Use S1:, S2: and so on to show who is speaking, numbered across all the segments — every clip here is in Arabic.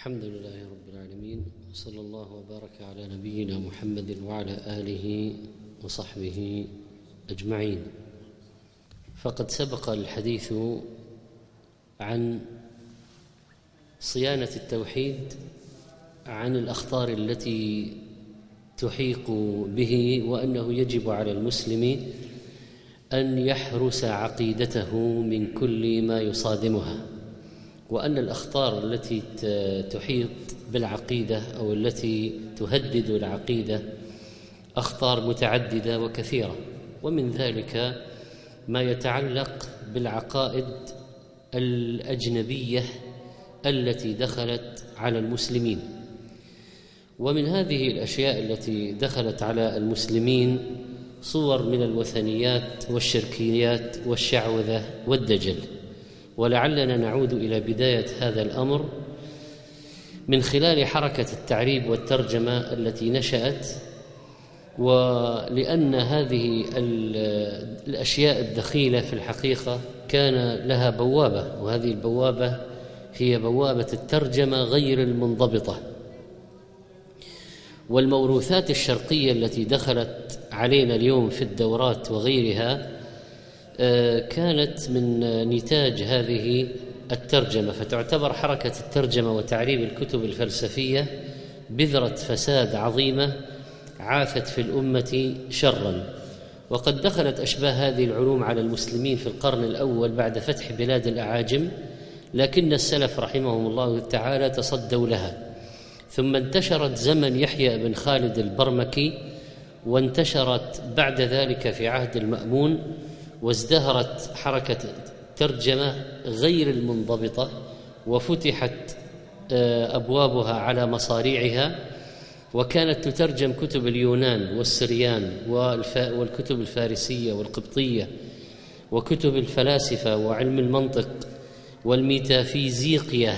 S1: الحمد لله رب العالمين، صلى الله وبارك على نبينا محمد وعلى آله وصحبه أجمعين. فقد سبق الحديث عن صيانة التوحيد، عن الأخطار التي تحيق به، وأنه يجب على المسلم أن يحرس عقيدته من كل ما يصادمها، وأن الأخطار التي تحيط بالعقيدة أو التي تهدد العقيدة أخطار متعددة وكثيرة، ومن ذلك ما يتعلق بالعقائد الأجنبية التي دخلت على المسلمين. ومن هذه الأشياء التي دخلت على المسلمين صور من الوثنيات والشركيات والشعوذة والدجل، ولعلنا نعود إلى بداية هذا الأمر من خلال حركة التعريب والترجمة التي نشأت، ولأن هذه الأشياء الدخيلة في الحقيقة كان لها بوابة، وهذه البوابة هي بوابة الترجمة غير المنضبطة. والموروثات الشرقية التي دخلت علينا اليوم في الدورات وغيرها كانت من نتاج هذه الترجمة، فتعتبر حركة الترجمة وتعريب الكتب الفلسفية بذرة فساد عظيمة عاثت في الأمة شرا. وقد دخلت أشباه هذه العلوم على المسلمين في القرن الأول بعد فتح بلاد الأعاجم، لكن السلف رحمهم الله تعالى تصدوا لها، ثم انتشرت زمن يحيى بن خالد البرمكي، وانتشرت بعد ذلك في عهد المأمون، وازدهرت حركة الترجمة غير المنضبطة، وفتحت أبوابها على مصاريعها، وكانت تترجم كتب اليونان والسريان والكتب الفارسية والقبطية وكتب الفلاسفة وعلم المنطق والميتافيزيقية.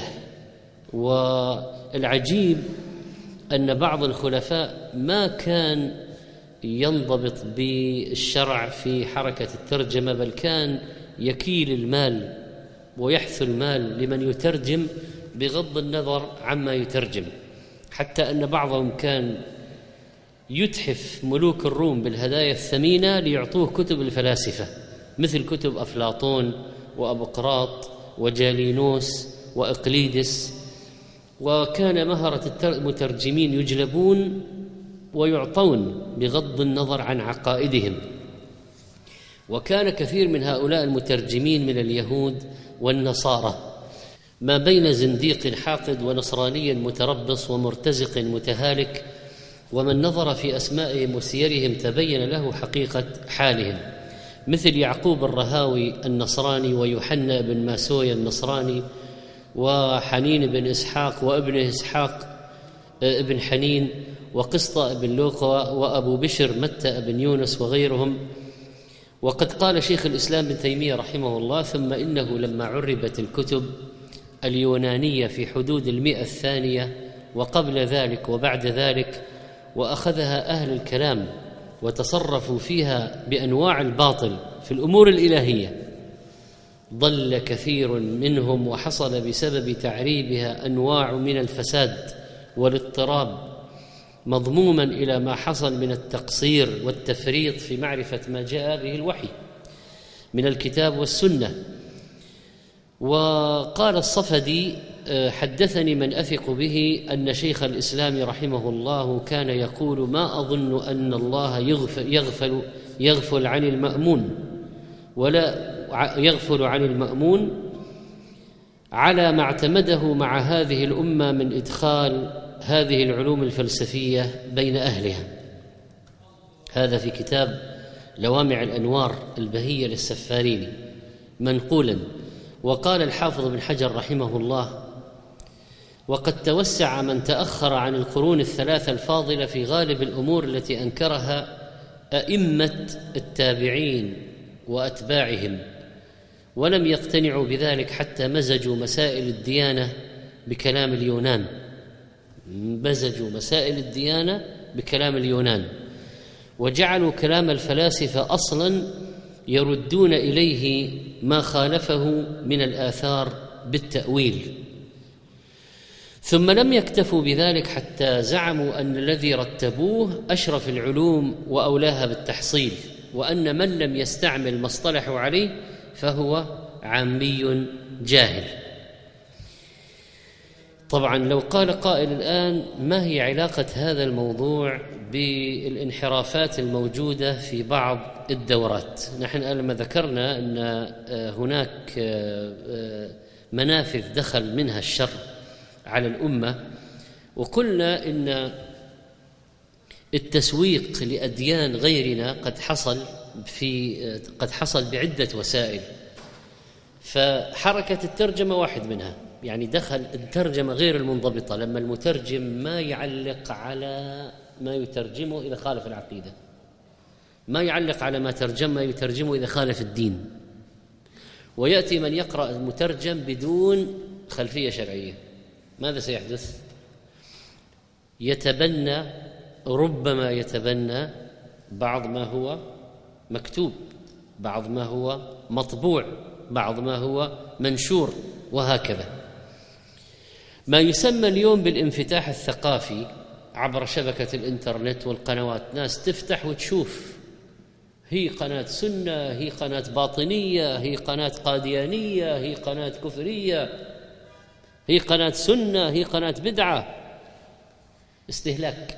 S1: والعجيب أن بعض الخلفاء ما كان ينضبط بالشرع في حركة الترجمة، بل كان يكيل المال ويحث المال لمن يترجم بغض النظر عما يترجم، حتى أن بعضهم كان يتحف ملوك الروم بالهدايا الثمينة ليعطوه كتب الفلاسفة، مثل كتب أفلاطون وأبقراط وجالينوس وإقليدس. وكان مهرة المترجمين يجلبون ويعطون بغض النظر عن عقائدهم. وكان كثير من هؤلاء المترجمين من اليهود والنصارى، ما بين زنديق حاقد ونصراني متربص ومرتزق متهالك، ومن نظر في أسمائهم وسيرهم تبين له حقيقة حالهم، مثل يعقوب الرهاوي النصراني، ويوحنا بن ماسويا النصراني، وحنين بن إسحاق وابن إسحاق ابن حنين، وقسطة بن لوقا، وأبو بشر متى بن يونس، وغيرهم. وقد قال شيخ الإسلام ابن تيمية رحمه الله: ثم إنه لما عربت الكتب اليونانية في حدود 100 الثانية وقبل ذلك وبعد ذلك، وأخذها أهل الكلام وتصرفوا فيها بأنواع الباطل في الأمور الإلهية، ضل كثير منهم، وحصل بسبب تعريبها أنواع من الفساد والاضطراب، مضموما إلى ما حصل من التقصير والتفريط في معرفة ما جاء به الوحي من الكتاب والسنة. وقال الصفدي: حدثني من أثق به أن شيخ الإسلام رحمه الله كان يقول: ما أظن أن الله يغفل عن المأمون، ولا يغفل عن المأمون على ما اعتمده مع هذه الأمة من إدخال هذه العلوم الفلسفية بين أهلها. هذا في كتاب لوامع الأنوار البهية للسفاريني منقولا. وقال الحافظ بن حجر رحمه الله: وقد توسع من تأخر عن القرون الثلاثة الفاضلة في غالب الأمور التي أنكرها أئمة التابعين وأتباعهم، ولم يقتنعوا بذلك حتى مزجوا مسائل الديانة بكلام اليونان، مزجوا مسائل الديانة بكلام اليونان، وجعلوا كلام الفلاسفة أصلا يردون إليه ما خالفه من الآثار بالتأويل. ثم لم يكتفوا بذلك حتى زعموا أن الذي رتبوه أشرف العلوم وأولاها بالتحصيل، وأن من لم يستعمل ما اصطلحوا عليه فهو عامي جاهل. طبعا لو قال قائل الآن ما هي علاقة هذا الموضوع بالانحرافات الموجودة في بعض الدورات؟ نحن لما ذكرنا أن هناك منافذ دخل منها الشر على الأمة، وقلنا إن التسويق لأديان غيرنا قد حصل بعدة وسائل، فحركة الترجمة واحد منها. يعني دخل الترجمة غير المنضبطة، لما المترجم ما يعلق على ما يترجمه إذا خالف العقيدة، ما يعلق على ما ترجم ما يترجمه إذا خالف الدين، ويأتي من يقرأ المترجم بدون خلفية شرعية، ماذا سيحدث؟ ربما يتبنى بعض ما هو مكتوب، بعض ما هو مطبوع، بعض ما هو منشور، وهكذا. ما يسمى اليوم بالانفتاح الثقافي عبر شبكة الإنترنت والقنوات، ناس تفتح وتشوف، هي قناة سنة، هي قناة باطنية، هي قناة قاديانية، هي قناة كفرية، هي قناة سنة، هي قناة بدعة. استهلاك.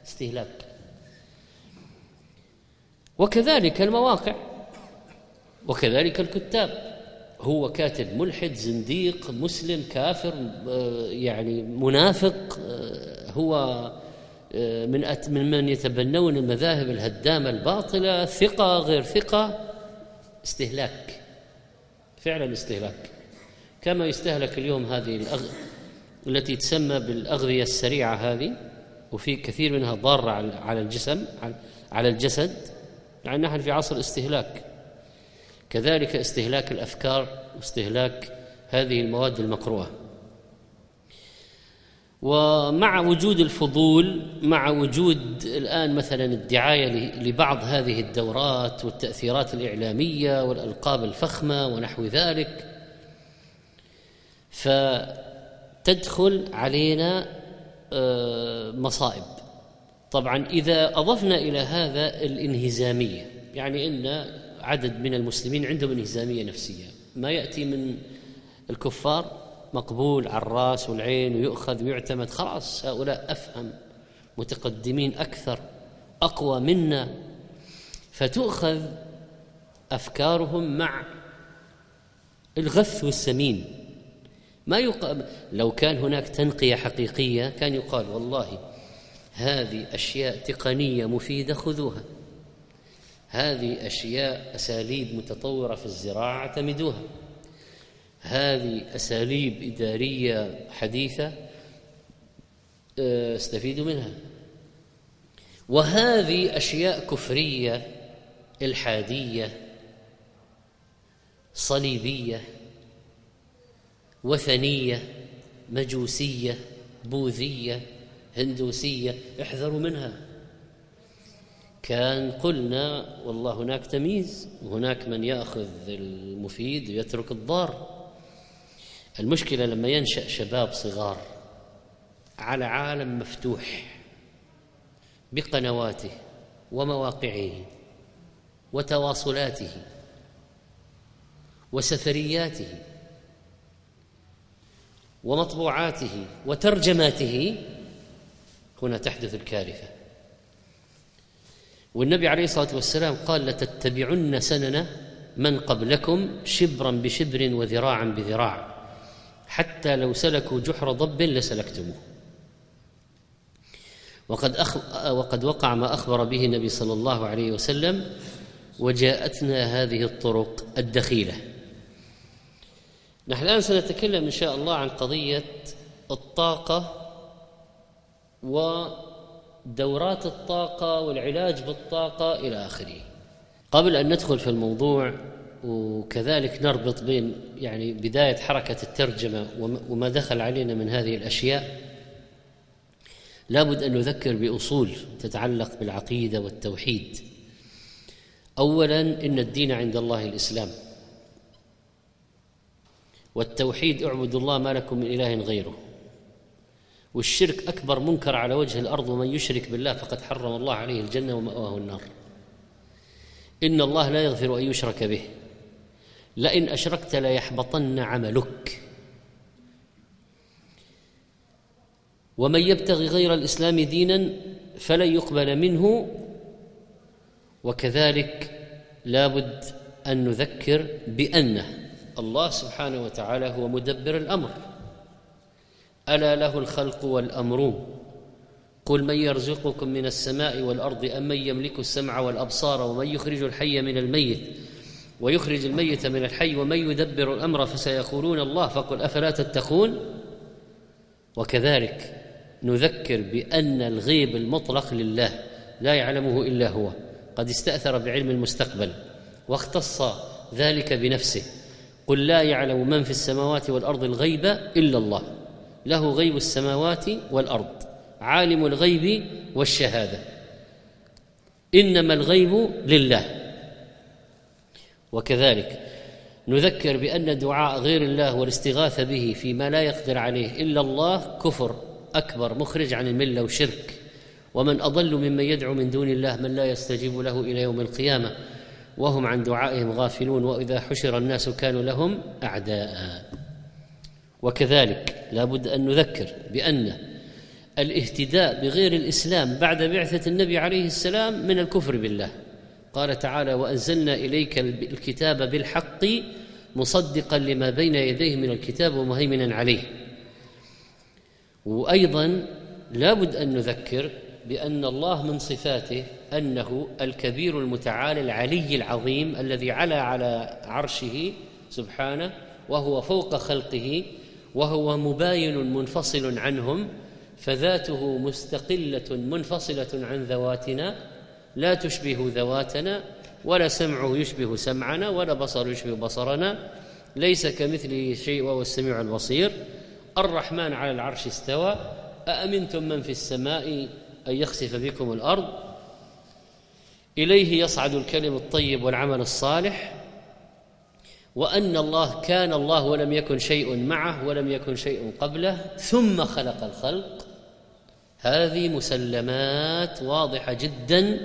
S1: وكذلك المواقع، وكذلك الكتاب، هو كاتب ملحد زنديق مسلم كافر يعني منافق، هو من يتبنون المذاهب الهدامة الباطلة، ثقة غير ثقة. استهلاك، فعلا استهلاك، كما يستهلك اليوم هذه التي تسمى بالأغذية السريعة هذه، وفي كثير منها ضارة على الجسد. يعني نحن في عصر استهلاك. كذلك استهلاك الأفكار واستهلاك هذه المواد المقروءة. ومع وجود الفضول، مع وجود الآن مثلا الدعاية لبعض هذه الدورات والتأثيرات الإعلامية والألقاب الفخمة ونحو ذلك، فتدخل علينا مصائب. طبعا إذا أضفنا إلى هذا الانهزامية، يعني إن عدد من المسلمين عندهم انهزامية نفسية، ما يأتي من الكفار مقبول على الرأس والعين ويؤخذ ويعتمد، خلاص هؤلاء أفهم، متقدمين أكثر، أقوى منا، فتؤخذ أفكارهم مع الغث والسمين. لو كان هناك تنقية حقيقية كان يقال والله هذه أشياء تقنية مفيدة خذوها، هذه أشياء أساليب متطورة في الزراعة اعتمدوها، هذه أساليب إدارية حديثة استفيدوا منها، وهذه أشياء كفرية إلحادية صليبية وثنية مجوسية بوذية هندوسية احذروا منها. كان قلنا والله هناك تمييز، وهناك من يأخذ المفيد ويترك الضار. المشكلة لما ينشأ شباب صغار على عالم مفتوح بقنواته ومواقعه وتواصلاته وسفرياته ومطبوعاته وترجماته، هنا تحدث الكارثة. والنبي عليه الصلاة والسلام قال لتتبعن سنن من قبلكم شبرا بشبر وذراعا بذراع حتى لو سلكوا جحر ضب لسلكتموه. وقد وقع ما أخبر به النبي صلى الله عليه وسلم: وجاءتنا هذه الطرق الدخيلة. نحن الآن سنتكلم إن شاء الله عن قضية الطاقة ودورات الطاقة والعلاج بالطاقة إلى آخره. قبل أن ندخل في الموضوع وكذلك نربط بين يعني بداية حركة الترجمة وما دخل علينا من هذه الأشياء، لابد أن نذكر بأصول تتعلق بالعقيدة والتوحيد. أولاً إن الدين عند الله الإسلام، والتوحيد اعبدوا الله ما لكم من إله غيره. والشرك أكبر منكر على وجه الأرض، ومن يشرك بالله فقد حرم الله عليه الجنة ومأواه النار. إن الله لا يغفر أن يشرك به، لئن أشركت ليحبطن عملك. ومن يبتغي غير الإسلام دينا فلن يقبل منه. وكذلك لا بد أن نذكر بأن الله سبحانه وتعالى هو مدبر الأمر، ألا له الخلق والأمر. قل من يرزقكم من السماء والأرض أم من يملك السمع والأبصار ومن يخرج الحي من الميت ويخرج الميت من الحي ومن يدبر الأمر فسيقولون الله فقل أفلا تتقون. وكذلك نذكر بأن الغيب المطلق لله لا يعلمه إلا هو، قد استأثر بعلم المستقبل واختص ذلك بنفسه. قل لا يعلم من في السماوات والأرض الغيب إلا الله، له غيب السماوات والأرض، عالم الغيب والشهادة، إنما الغيب لله. وكذلك نذكر بأن دعاء غير الله والاستغاثة به فيما لا يقدر عليه إلا الله كفر أكبر مخرج عن الملة وشرك. ومن أضل ممن يدعو من دون الله من لا يستجيب له إلى يوم القيامة وهم عن دعائهم غافلون وإذا حشر الناس كانوا لهم أعداء. وكذلك لا بد أن نذكر بأن الاهتداء بغير الإسلام بعد بعثة النبي عليه السلام من الكفر بالله. قال تعالى وأنزلنا إليك الكتاب بالحق مصدقا لما بين يديه من الكتاب ومهيمنا عليه. وأيضا لا بد أن نذكر بأن الله من صفاته أنه الكبير المتعال العلي العظيم الذي علا على عرشه سبحانه، وهو فوق خلقه، وهو مباين منفصل عنهم، فذاته مستقلة منفصلة عن ذواتنا لا تشبه ذواتنا، ولا سمعه يشبه سمعنا، ولا بصر يشبه بصرنا، ليس كمثله شيء وهو السميع البصير. الرحمن على العرش استوى، أأمنتم من في السماء أن يخسف بكم الأرض، إليه يصعد الكلم الطيب والعمل الصالح، وأن الله كان الله ولم يكن شيء معه ولم يكن شيء قبله ثم خلق الخلق. هذه مسلمات واضحة جدا.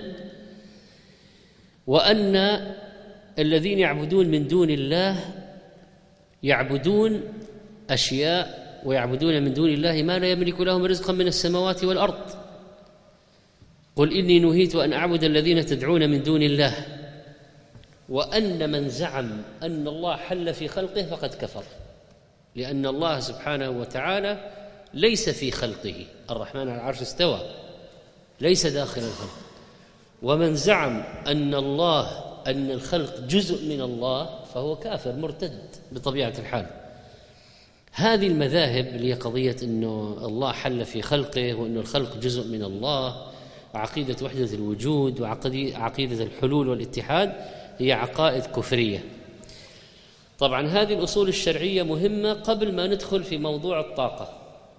S1: وأن الذين يعبدون من دون الله يعبدون أشياء ويعبدون من دون الله ما لا يملك لهم رزقا من السماوات والأرض. قل إني نهيت أن أعبد الذين تدعون من دون الله. وأن من زعم أن الله حل في خلقه فقد كفر، لأن الله سبحانه وتعالى ليس في خلقه. الرحمن على العرش استوى، ليس داخل الخلق. ومن زعم أن الخلق جزء من الله فهو كافر مرتد بطبيعة الحال. هذه المذاهب اللي هي قضية أنه الله حل في خلقه وأن الخلق جزء من الله، وعقيدة وحدة الوجود وعقيدة الحلول والاتحاد، هي عقائد كفرية. طبعا هذه الأصول الشرعية مهمة قبل ما ندخل في موضوع الطاقة.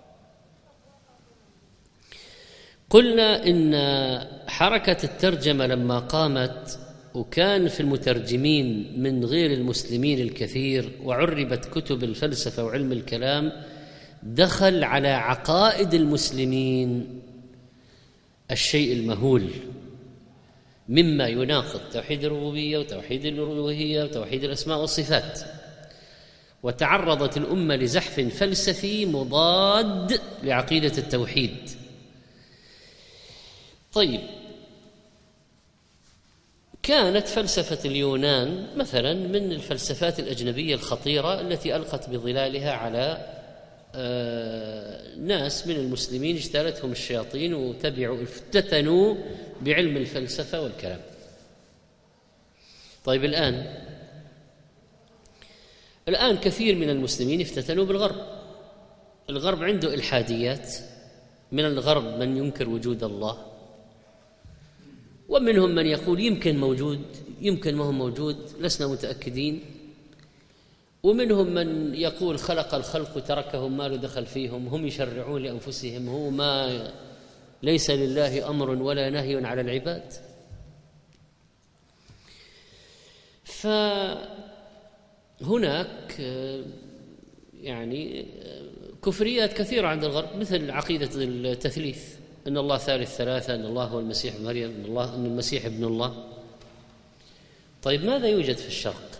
S1: قلنا إن حركة الترجمة لما قامت وكان في المترجمين من غير المسلمين الكثير وعربت كتب الفلسفة وعلم الكلام، دخل على عقائد المسلمين الشيء المهول مما يناقض توحيد الربوبية وتوحيد الألوهية وتوحيد الأسماء والصفات، وتعرضت الأمة لزحف فلسفي مضاد لعقيدة التوحيد. طيب، كانت فلسفة اليونان مثلا من الفلسفات الأجنبية الخطيرة التي ألقت بظلالها على ناس من المسلمين اجتالتهم الشياطين وتبعوا افتتنوا بعلم الفلسفة والكلام. طيب، الآن كثير من المسلمين افتتنوا بالغرب. الغرب عنده إلحاديات، من الغرب من ينكر وجود الله، ومنهم من يقول يمكن موجود يمكن ما هو موجود، لسنا متأكدين، ومنهم من يقول خلق الخلق وتركهم ما له دخل فيهم، هم يشرعون لأنفسهم، هو ما ليس لله أمر ولا نهي على العباد. فهناك يعني كفريات كثيرة عند الغرب، مثل عقيدة التثليث، أن الله ثالث ثلاثة، أن الله هو المسيح ابن مريم، أن المسيح ابن الله. طيب ماذا يوجد في الشرق؟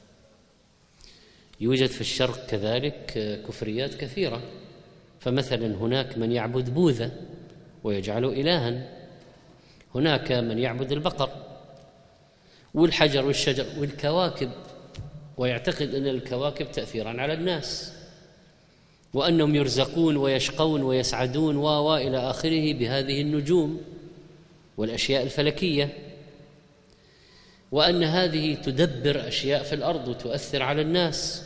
S1: يوجد في الشرق كذلك كفريات كثيرة. فمثلا هناك من يعبد بوذا ويجعله إلها، هناك من يعبد البقر والحجر والشجر والكواكب، ويعتقد أن الكواكب تأثيرا على الناس، وأنهم يرزقون ويشقون ويسعدون وإلى آخره بهذه النجوم والأشياء الفلكية، وأن هذه تدبر أشياء في الأرض وتؤثر على الناس.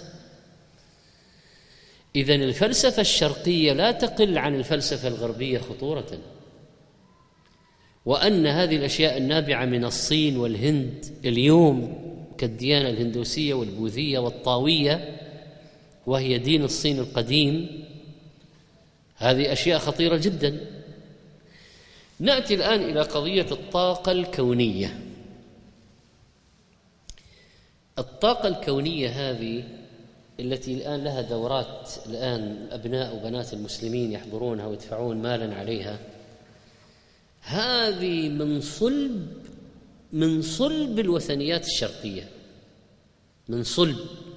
S1: إذن الفلسفة الشرقية لا تقل عن الفلسفة الغربية خطورة، وأن هذه الأشياء النابعة من الصين والهند اليوم كالديانة الهندوسية والبوذية والطاوية، وهي دين الصين القديم، هذه أشياء خطيرة جدا. نأتي الآن إلى قضية الطاقة الكونية. الطاقة الكونية هذه التي الآن لها دورات، الآن أبناء وبنات المسلمين يحضرونها ويدفعون مالا عليها، هذه من صلب الوثنيات الشرقية، من صلب،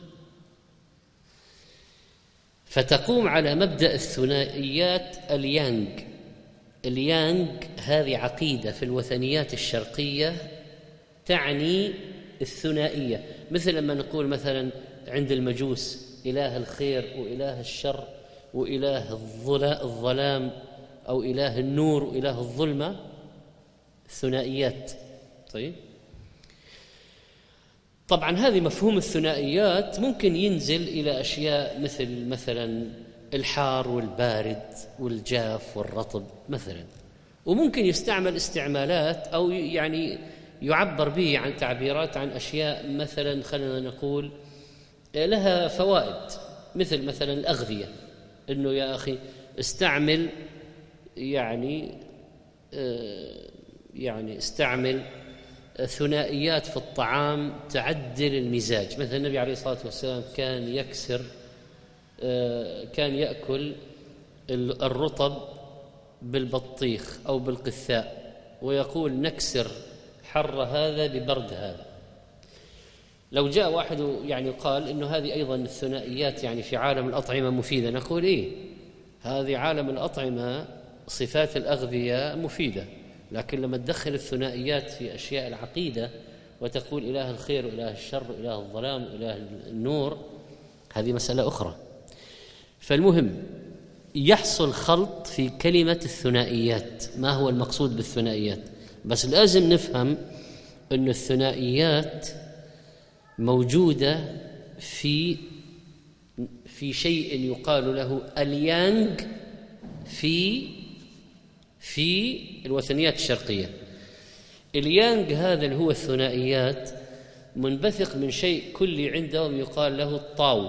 S1: فتقوم على مبدأ الثنائيات اليانغ. هذه عقيدة في الوثنيات الشرقية تعني الثنائية، مثل لما نقول مثلا عند المجوس إله الخير وإله الشر وإله الظلام، أو إله النور وإله الظلمة، ثنائيات. طيب، طبعا هذه مفهوم الثنائيات ممكن ينزل إلى أشياء مثلا الحار والبارد والجاف والرطب مثلا، وممكن يستعمل استعمالات أو يعني يعبر به عن تعبيرات عن أشياء مثلا خلينا نقول لها فوائد، مثلا الأغذية، إنه يا أخي استعمل يعني استعمل ثنائيات في الطعام تعدل المزاج. مثلا النبي عليه الصلاة والسلام كان يأكل الرطب بالبطيخ أو بالقثاء، ويقول نكسر حر هذا ببرد هذا. لو جاء واحد يعني قال إنه هذه أيضا الثنائيات يعني في عالم الأطعمة مفيدة، نقول إيه، هذه عالم الأطعمة صفات الأغذية مفيدة، لكن لما تدخل الثنائيات في أشياء العقيدة وتقول إله الخير وإله الشر وإله الظلام وإله النور، هذه مسألة أخرى. فالمهم يحصل خلط في كلمة الثنائيات. ما هو المقصود بالثنائيات؟ بس لازم نفهم أن الثنائيات موجودة في شيء يقال له اليانغ في الوثنيات الشرقية. اليانغ هذا اللي هو الثنائيات منبثق من شيء كلي عندهم يقال له الطاو.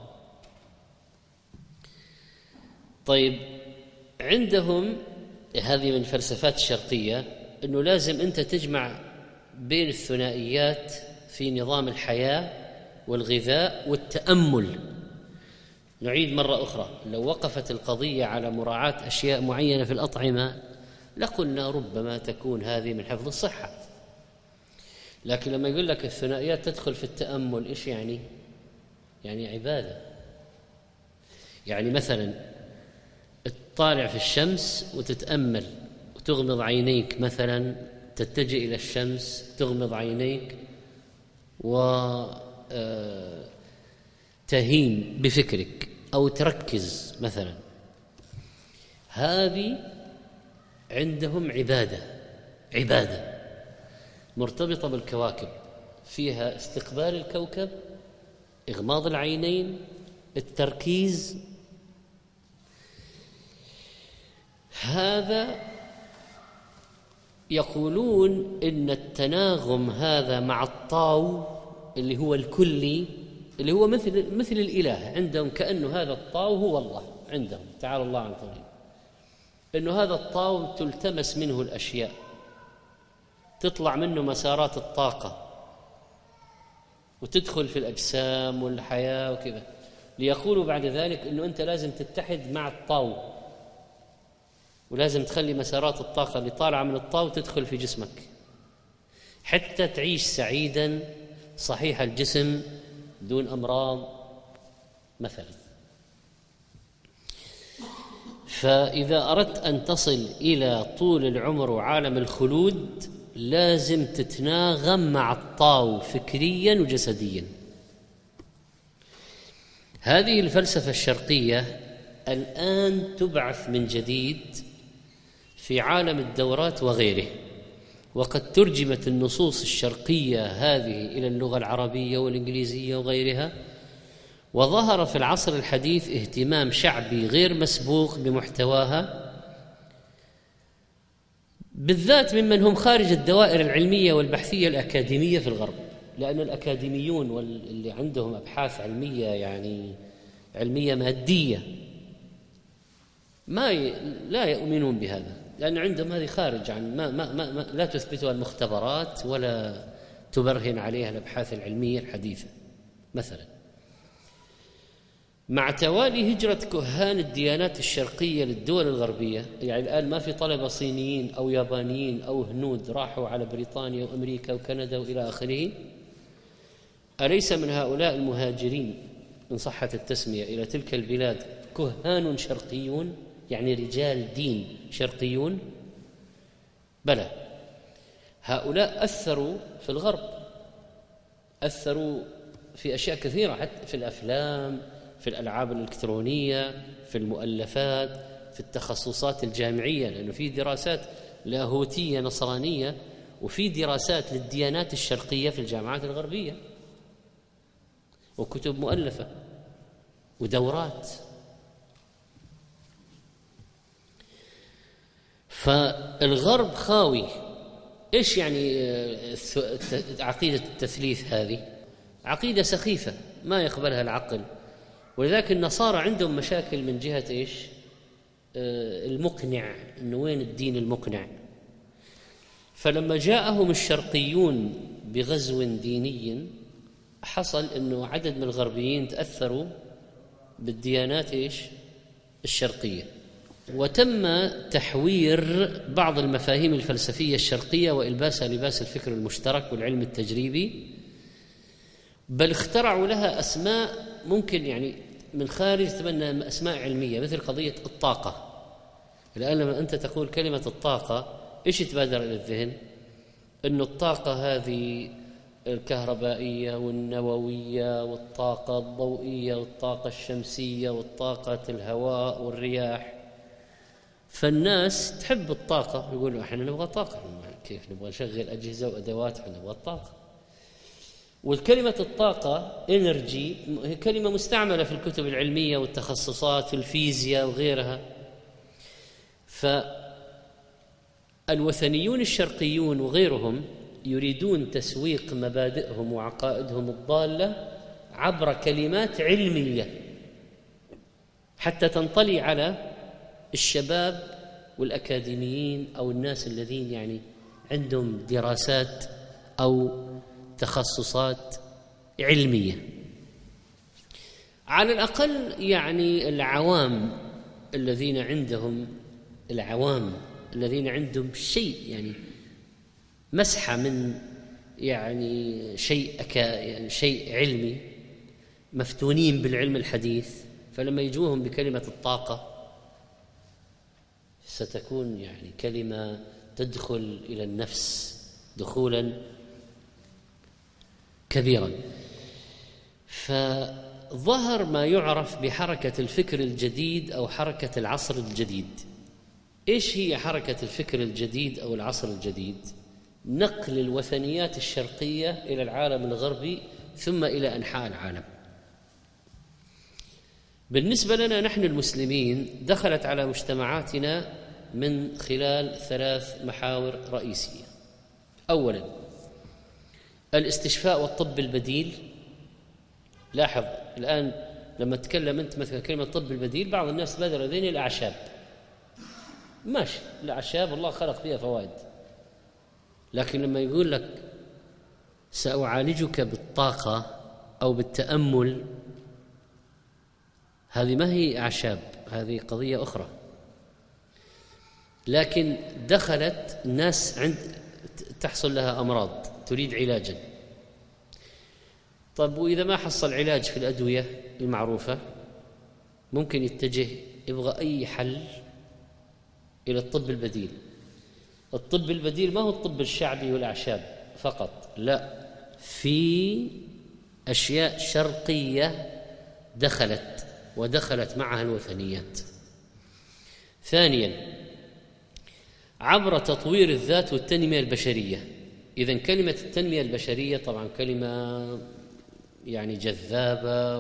S1: طيب، عندهم هذه من الفلسفات الشرقية أنه لازم أنت تجمع بين الثنائيات في نظام الحياة والغذاء والتأمل. نعيد مرة أخرى، لو وقفت القضية على مراعاة أشياء معينة في الأطعمة لقلنا ربما تكون هذه من حفظ الصحة، لكن لما يقول لك الثنائيات تدخل في التأمل، إيش يعني؟ يعني عبادة. يعني مثلا تطالع في الشمس وتتأمل وتغمض عينيك، مثلا تتجه إلى الشمس تغمض عينيك وتهيم بفكرك أو تركز مثلا، هذه عندهم عبادة مرتبطة بالكواكب، فيها استقبال الكوكب، إغماض العينين، التركيز. هذا يقولون إن التناغم هذا مع الطاو اللي هو الكلي، اللي هو مثل الإله عندهم، كأنه هذا الطاو هو الله عندهم، تعالى الله عن طريق إنه هذا الطاو تلتمس منه الأشياء، تطلع منه مسارات الطاقة وتدخل في الأجسام والحياة وكذا. ليقولوا بعد ذلك أنه أنت لازم تتحد مع الطاو، ولازم تخلي مسارات الطاقة اللي طالعة من الطاو تدخل في جسمك حتى تعيش سعيدا صحيح الجسم دون أمراض مثلا. فإذا أردت أن تصل إلى طول العمر وعالم الخلود لازم تتناغم مع الطاو فكريا وجسديا. هذه الفلسفة الشرقية الآن تبعث من جديد في عالم الدورات وغيره، وقد ترجمت النصوص الشرقية هذه إلى اللغة العربية والإنجليزية وغيرها، وظهر في العصر الحديث اهتمام شعبي غير مسبوق بمحتواها، بالذات ممن هم خارج الدوائر العلمية والبحثية الأكاديمية في الغرب، لأن الأكاديميون واللي عندهم أبحاث علمية يعني علمية مادية لا يؤمنون بهذا، لأن عندهم هذه خارج عن ما لا تثبتها المختبرات ولا تبرهن عليها الأبحاث العلمية الحديثة. مثلا مع توالي هجرة كهان الديانات الشرقية للدول الغربية، يعني الآن ما في طلبة صينيين أو يابانيين أو هنود راحوا على بريطانيا وأمريكا وكندا وإلى آخره، أليس من هؤلاء المهاجرين إن صحت التسمية إلى تلك البلاد كهان شرقيون، يعني رجال دين شرقيون؟ بلى، هؤلاء أثروا في الغرب، أثروا في أشياء كثيرة، حتى في الأفلام، في الألعاب الإلكترونية، في المؤلفات، في التخصصات الجامعية، لأنه في دراسات لاهوتية نصرانية وفي دراسات للديانات الشرقية في الجامعات الغربية، وكتب مؤلفة ودورات. فالغرب خاوي. إيش يعني عقيدة التثليث هذه؟ عقيدة سخيفة ما يقبلها العقل، ولذلك النصارى عندهم مشاكل من جهة إيش؟ المقنع، إنه وين الدين المقنع؟ فلما جاءهم الشرقيون بغزو ديني حصل إنه عدد من الغربيين تأثروا بالديانات إيش؟ الشرقية، وتم تحوير بعض المفاهيم الفلسفية الشرقية وإلباسها لباس الفكر المشترك والعلم التجريبي، بل اخترعوا لها أسماء ممكن يعني من خارج تبنى أسماء علمية، مثل قضية الطاقة. الآن لما أنت تقول كلمة الطاقة إيش يتبادر إلى الذهن؟ أن الطاقة هذه الكهربائية والنووية والطاقة الضوئية والطاقة الشمسية والطاقة الهواء والرياح. فالناس تحب الطاقة، يقولوا احنا نبغى طاقة، كيف نبغى نشغل أجهزة وأدوات، احنا نبغى الطاقة. والكلمة الطاقة إنرجي هي كلمة مستعملة في الكتب العلمية والتخصصات في الفيزياء وغيرها. فالوثنيون الشرقيون وغيرهم يريدون تسويق مبادئهم وعقائدهم الضالة عبر كلمات علمية حتى تنطلي على الشباب والأكاديميين أو الناس الذين يعني عندهم دراسات أو تخصصات علمية. على الأقل يعني العوام الذين عندهم شيء يعني مسحة من يعني شيء علمي، مفتونين بالعلم الحديث، فلما يجوهم بكلمة الطاقة ستكون يعني كلمة تدخل إلى النفس دخولا كبيرا. فظهر ما يعرف بحركة الفكر الجديد أو حركة العصر الجديد. إيش هي حركة الفكر الجديد أو العصر الجديد؟ نقل الوثنيات الشرقية إلى العالم الغربي ثم إلى أنحاء العالم. بالنسبة لنا نحن المسلمين دخلت على مجتمعاتنا من خلال 3 محاور رئيسية. أولا الاستشفاء والطب البديل. لاحظ الآن لما تكلم أنت مثلا كلمة طب البديل بعض الناس تبادر ذهن الأعشاب، ماشي، الأعشاب الله خلق فيها فوائد، لكن لما يقول لك سأعالجك بالطاقة أو بالتأمل هذه ما هي أعشاب، هذه قضية أخرى. لكن دخلت الناس تحصل لها أمراض تريد علاجا. طب وإذا ما حصل علاج في الأدوية المعروفة ممكن يتجه يبغى أي حل إلى الطب البديل. الطب البديل ما هو الطب الشعبي والأعشاب فقط، لا، في أشياء شرقية ودخلت معها الوثنيات. ثانيا، عبر تطوير الذات والتنمية البشرية. إذن كلمة التنمية البشرية طبعا كلمة يعني جذابة،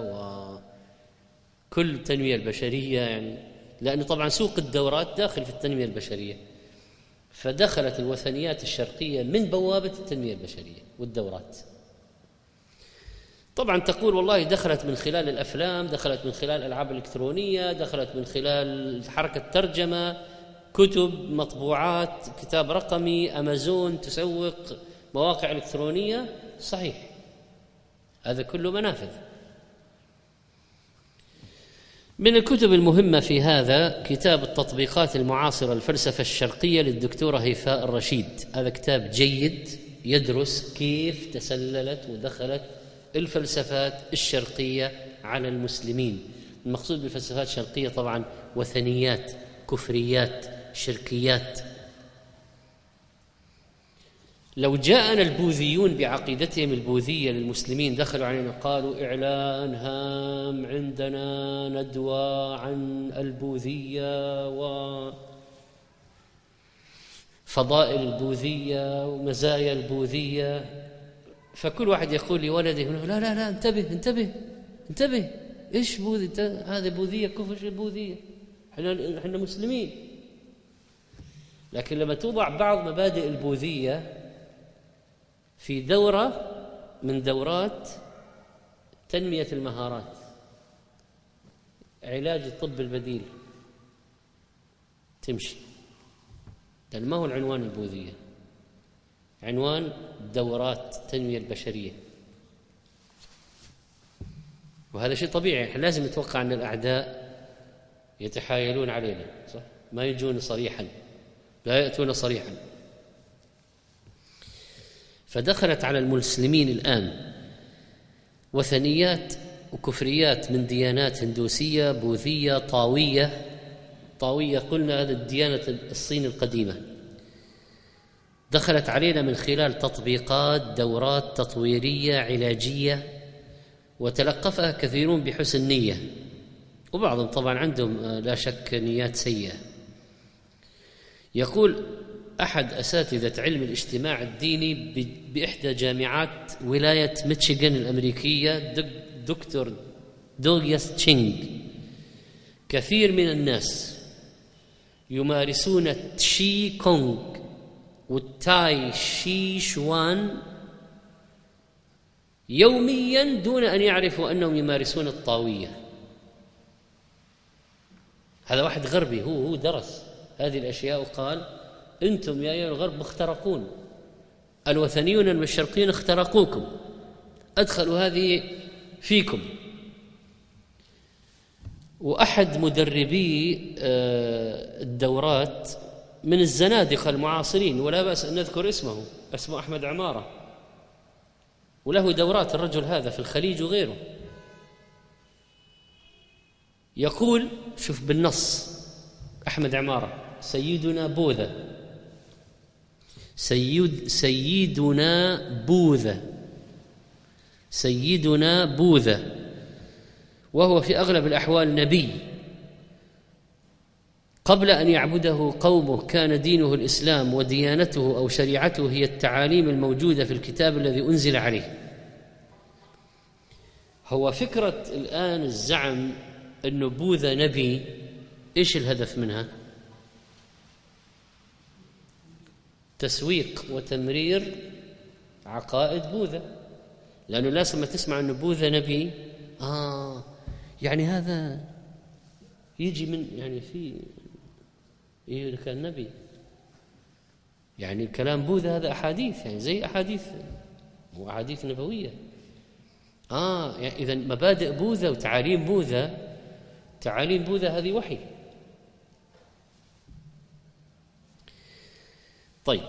S1: وكل تنمية البشرية يعني، لأنه طبعا سوق الدورات داخل في التنمية البشرية، فدخلت الوثنيات الشرقية من بوابة التنمية البشرية والدورات. طبعا تقول والله دخلت من خلال الأفلام، دخلت من خلال الألعاب الإلكترونية، دخلت من خلال حركة ترجمة، كتب، مطبوعات، كتاب رقمي، أمازون تسوق، مواقع إلكترونية. صحيح، هذا كله منافذ. من الكتب المهمة في هذا كتاب التطبيقات المعاصرة الفلسفة الشرقية للدكتورة هيفاء الرشيد. هذا كتاب جيد يدرس كيف تسللت ودخلت الفلسفات الشرقية على المسلمين. المقصود بالفلسفات الشرقية طبعا وثنيات، كفريات، شركيات. لو جاءنا البوذيون بعقيدتهم البوذية للمسلمين دخلوا علينا قالوا إعلان هام، عندنا ندوة عن البوذية وفضائل البوذية ومزايا البوذية، فكل واحد يقول لولده لا لا لا انتبه انتبه انتبه، ايش بوذي؟ هذا بوذية، كفر البوذية، احنا مسلمين. لكن لما توضع بعض مبادئ البوذية في دورة من دورات تنمية المهارات، علاج الطب البديل، تمشي. لأن ما هو العنوان البوذية، عنوان دورات التنمية البشرية. وهذا شيء طبيعي، لازم نتوقع أن الأعداء يتحايلون علينا، صح؟ ما يجون صريحا، لا يأتون صريحا. فدخلت على المسلمين الآن وثنيات وكفريات من ديانات هندوسية، بوذية، طاوية قلنا هذا الديانة الصين القديمة. دخلت علينا من خلال تطبيقات، دورات تطويرية علاجية، وتلقفها كثيرون بحسن نية، وبعضهم طبعا عندهم لا شك نيات سيئة. يقول أحد أساتذة علم الاجتماع الديني بإحدى جامعات ولاية ميشيغان الأمريكية، دكتور دوغلاس تشينغ، كثير من الناس يمارسون التشي كونغ والتاي شي شوان يوميا دون أن يعرفوا أنهم يمارسون الطاوية. هذا واحد غربي، هو درس هذه الأشياء وقال أنتم يا أيها الغرب مخترقون، الوثنيون المشرقيون اخترقوكم، أدخلوا هذه فيكم. وأحد مدربي الدورات من الزنادقة المعاصرين، ولا بأس أن نذكر اسمه أحمد عمارة، وله دورات الرجل هذا في الخليج وغيره. يقول، شوف بالنص أحمد عمارة: سيدنا بوذا، سيدنا بوذا، وهو في أغلب الأحوال نبي. قبل أن يعبده قومه كان دينه الإسلام، وديانته أو شريعته هي التعاليم الموجودة في الكتاب الذي أنزل عليه. هو فكرة الآن الزعم أنه بوذا نبي، إيش الهدف منها؟ تسويق وتمرير عقائد بوذا، لأنه الناس لما تسمع أنه بوذا نبي يعني هذا يجي من يعني في كان نبي، يعني كلام بوذا هذا أحاديث، يعني زي أحاديث وأحاديث نبوية. يعني إذن مبادئ بوذا وتعاليم بوذا تعاليم بوذا هذه وحي. طيب،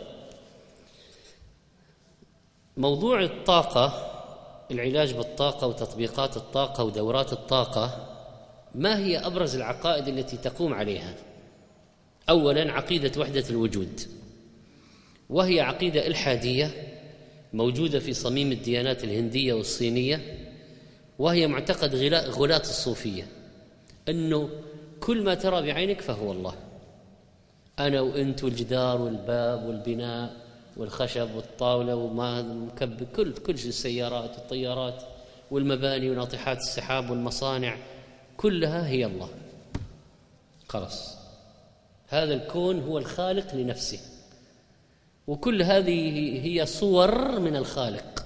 S1: موضوع الطاقة، العلاج بالطاقة وتطبيقات الطاقة ودورات الطاقة، ما هي أبرز العقائد التي تقوم عليها؟ أولاً عقيدة وحدة الوجود، وهي عقيدة إلحادية موجودة في صميم الديانات الهندية والصينية، وهي معتقد غلاة الصوفية، أنه كل ما ترى بعينك فهو الله، أنا وأنت والجدار والباب والبناء والخشب والطاولة وما مكب، كل شيء، السيارات والطيارات والمباني وناطحات السحاب والمصانع، كلها هي الله. خلاص، هذا الكون هو الخالق لنفسه، وكل هذه هي صور من الخالق.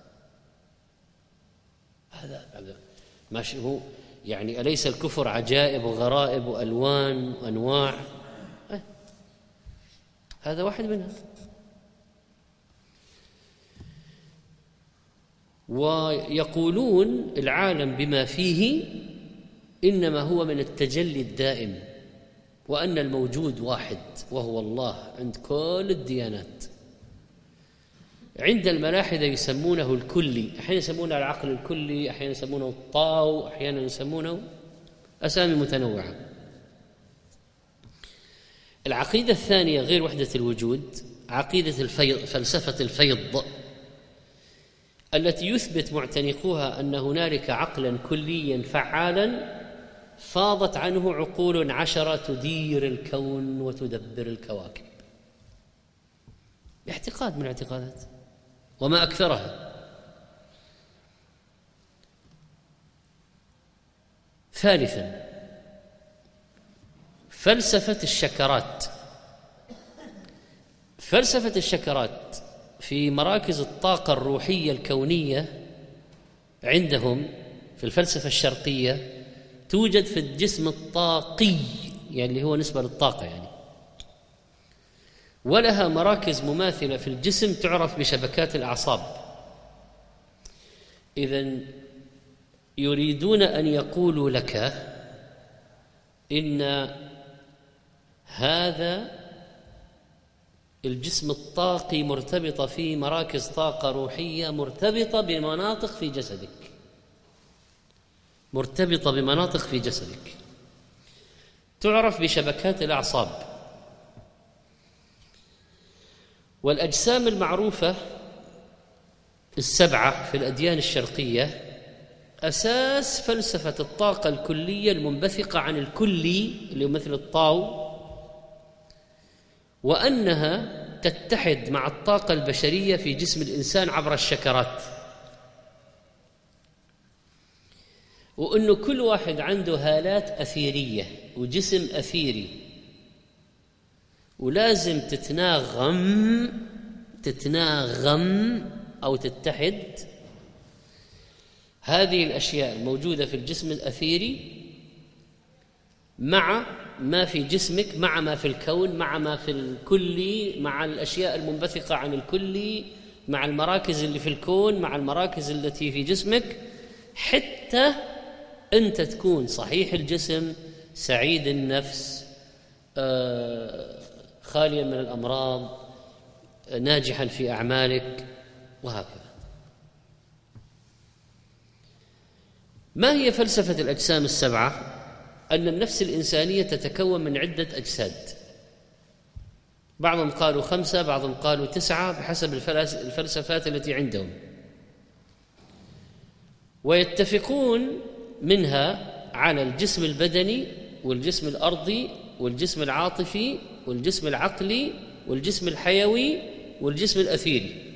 S1: هذا ماشي هو، يعني أليس الكفر عجائب وغرائب وألوان وأنواع؟ هذا واحد منها. ويقولون العالم بما فيه إنما هو من التجلي الدائم، وأن الموجود واحد وهو الله عند كل الديانات. عند الملاحدة يسمونه الكلي، أحيانا يسمونه العقل الكلي، أحيانا يسمونه الطاو، أحيانا يسمونه أسامي متنوعة. العقيدة الثانية غير وحدة الوجود، عقيدة الفيض، فلسفة الفيض، التي يثبت معتنقوها أن هنالك عقلا كليا فعالا فاضت عنه عقول 10 تدير الكون وتدبر الكواكب. اعتقاد من الاعتقادات وما أكثرها. ثالثا فلسفة الشكرات. فلسفة الشكرات في مراكز الطاقة الروحية الكونية عندهم في الفلسفة الشرقية توجد في الجسم الطاقي، يعني اللي هو نسبة للطاقة يعني، ولها مراكز مماثلة في الجسم تعرف بشبكات الأعصاب. إذن يريدون أن يقولوا لك إن هذا الجسم الطاقي مرتبطة في مراكز طاقة روحية مرتبطة بمناطق في جسدك، مرتبطة بمناطق في جسدك تعرف بشبكات الأعصاب. والأجسام المعروفة السبعة في الأديان الشرقية أساس فلسفة الطاقة الكلية المنبثقة عن الكلي اللي مثل الطاو، وأنها تتحد مع الطاقة البشرية في جسم الإنسان عبر الشكرات، وأنه كل واحد عنده هالات أثيرية وجسم أثيري، ولازم تتناغم أو تتحد هذه الأشياء الموجودة في الجسم الأثيري مع ما في جسمك، مع ما في الكون، مع ما في الكلي، مع الأشياء المنبثقة عن الكلي، مع المراكز اللي في الكون، مع المراكز التي في جسمك، حتى أنت تكون صحيح الجسم، سعيد النفس، خاليا من الأمراض، ناجحا في أعمالك، وهكذا. ما هي فلسفة الأجسام السبعة؟ أن النفس الإنسانية تتكون من عدة أجساد، بعضهم قالوا 5، بعضهم قالوا 9، بحسب الفلسفات التي عندهم، ويتفقون منها على الجسم البدني والجسم الأرضي والجسم العاطفي والجسم العقلي والجسم الحيوي والجسم الأثيري.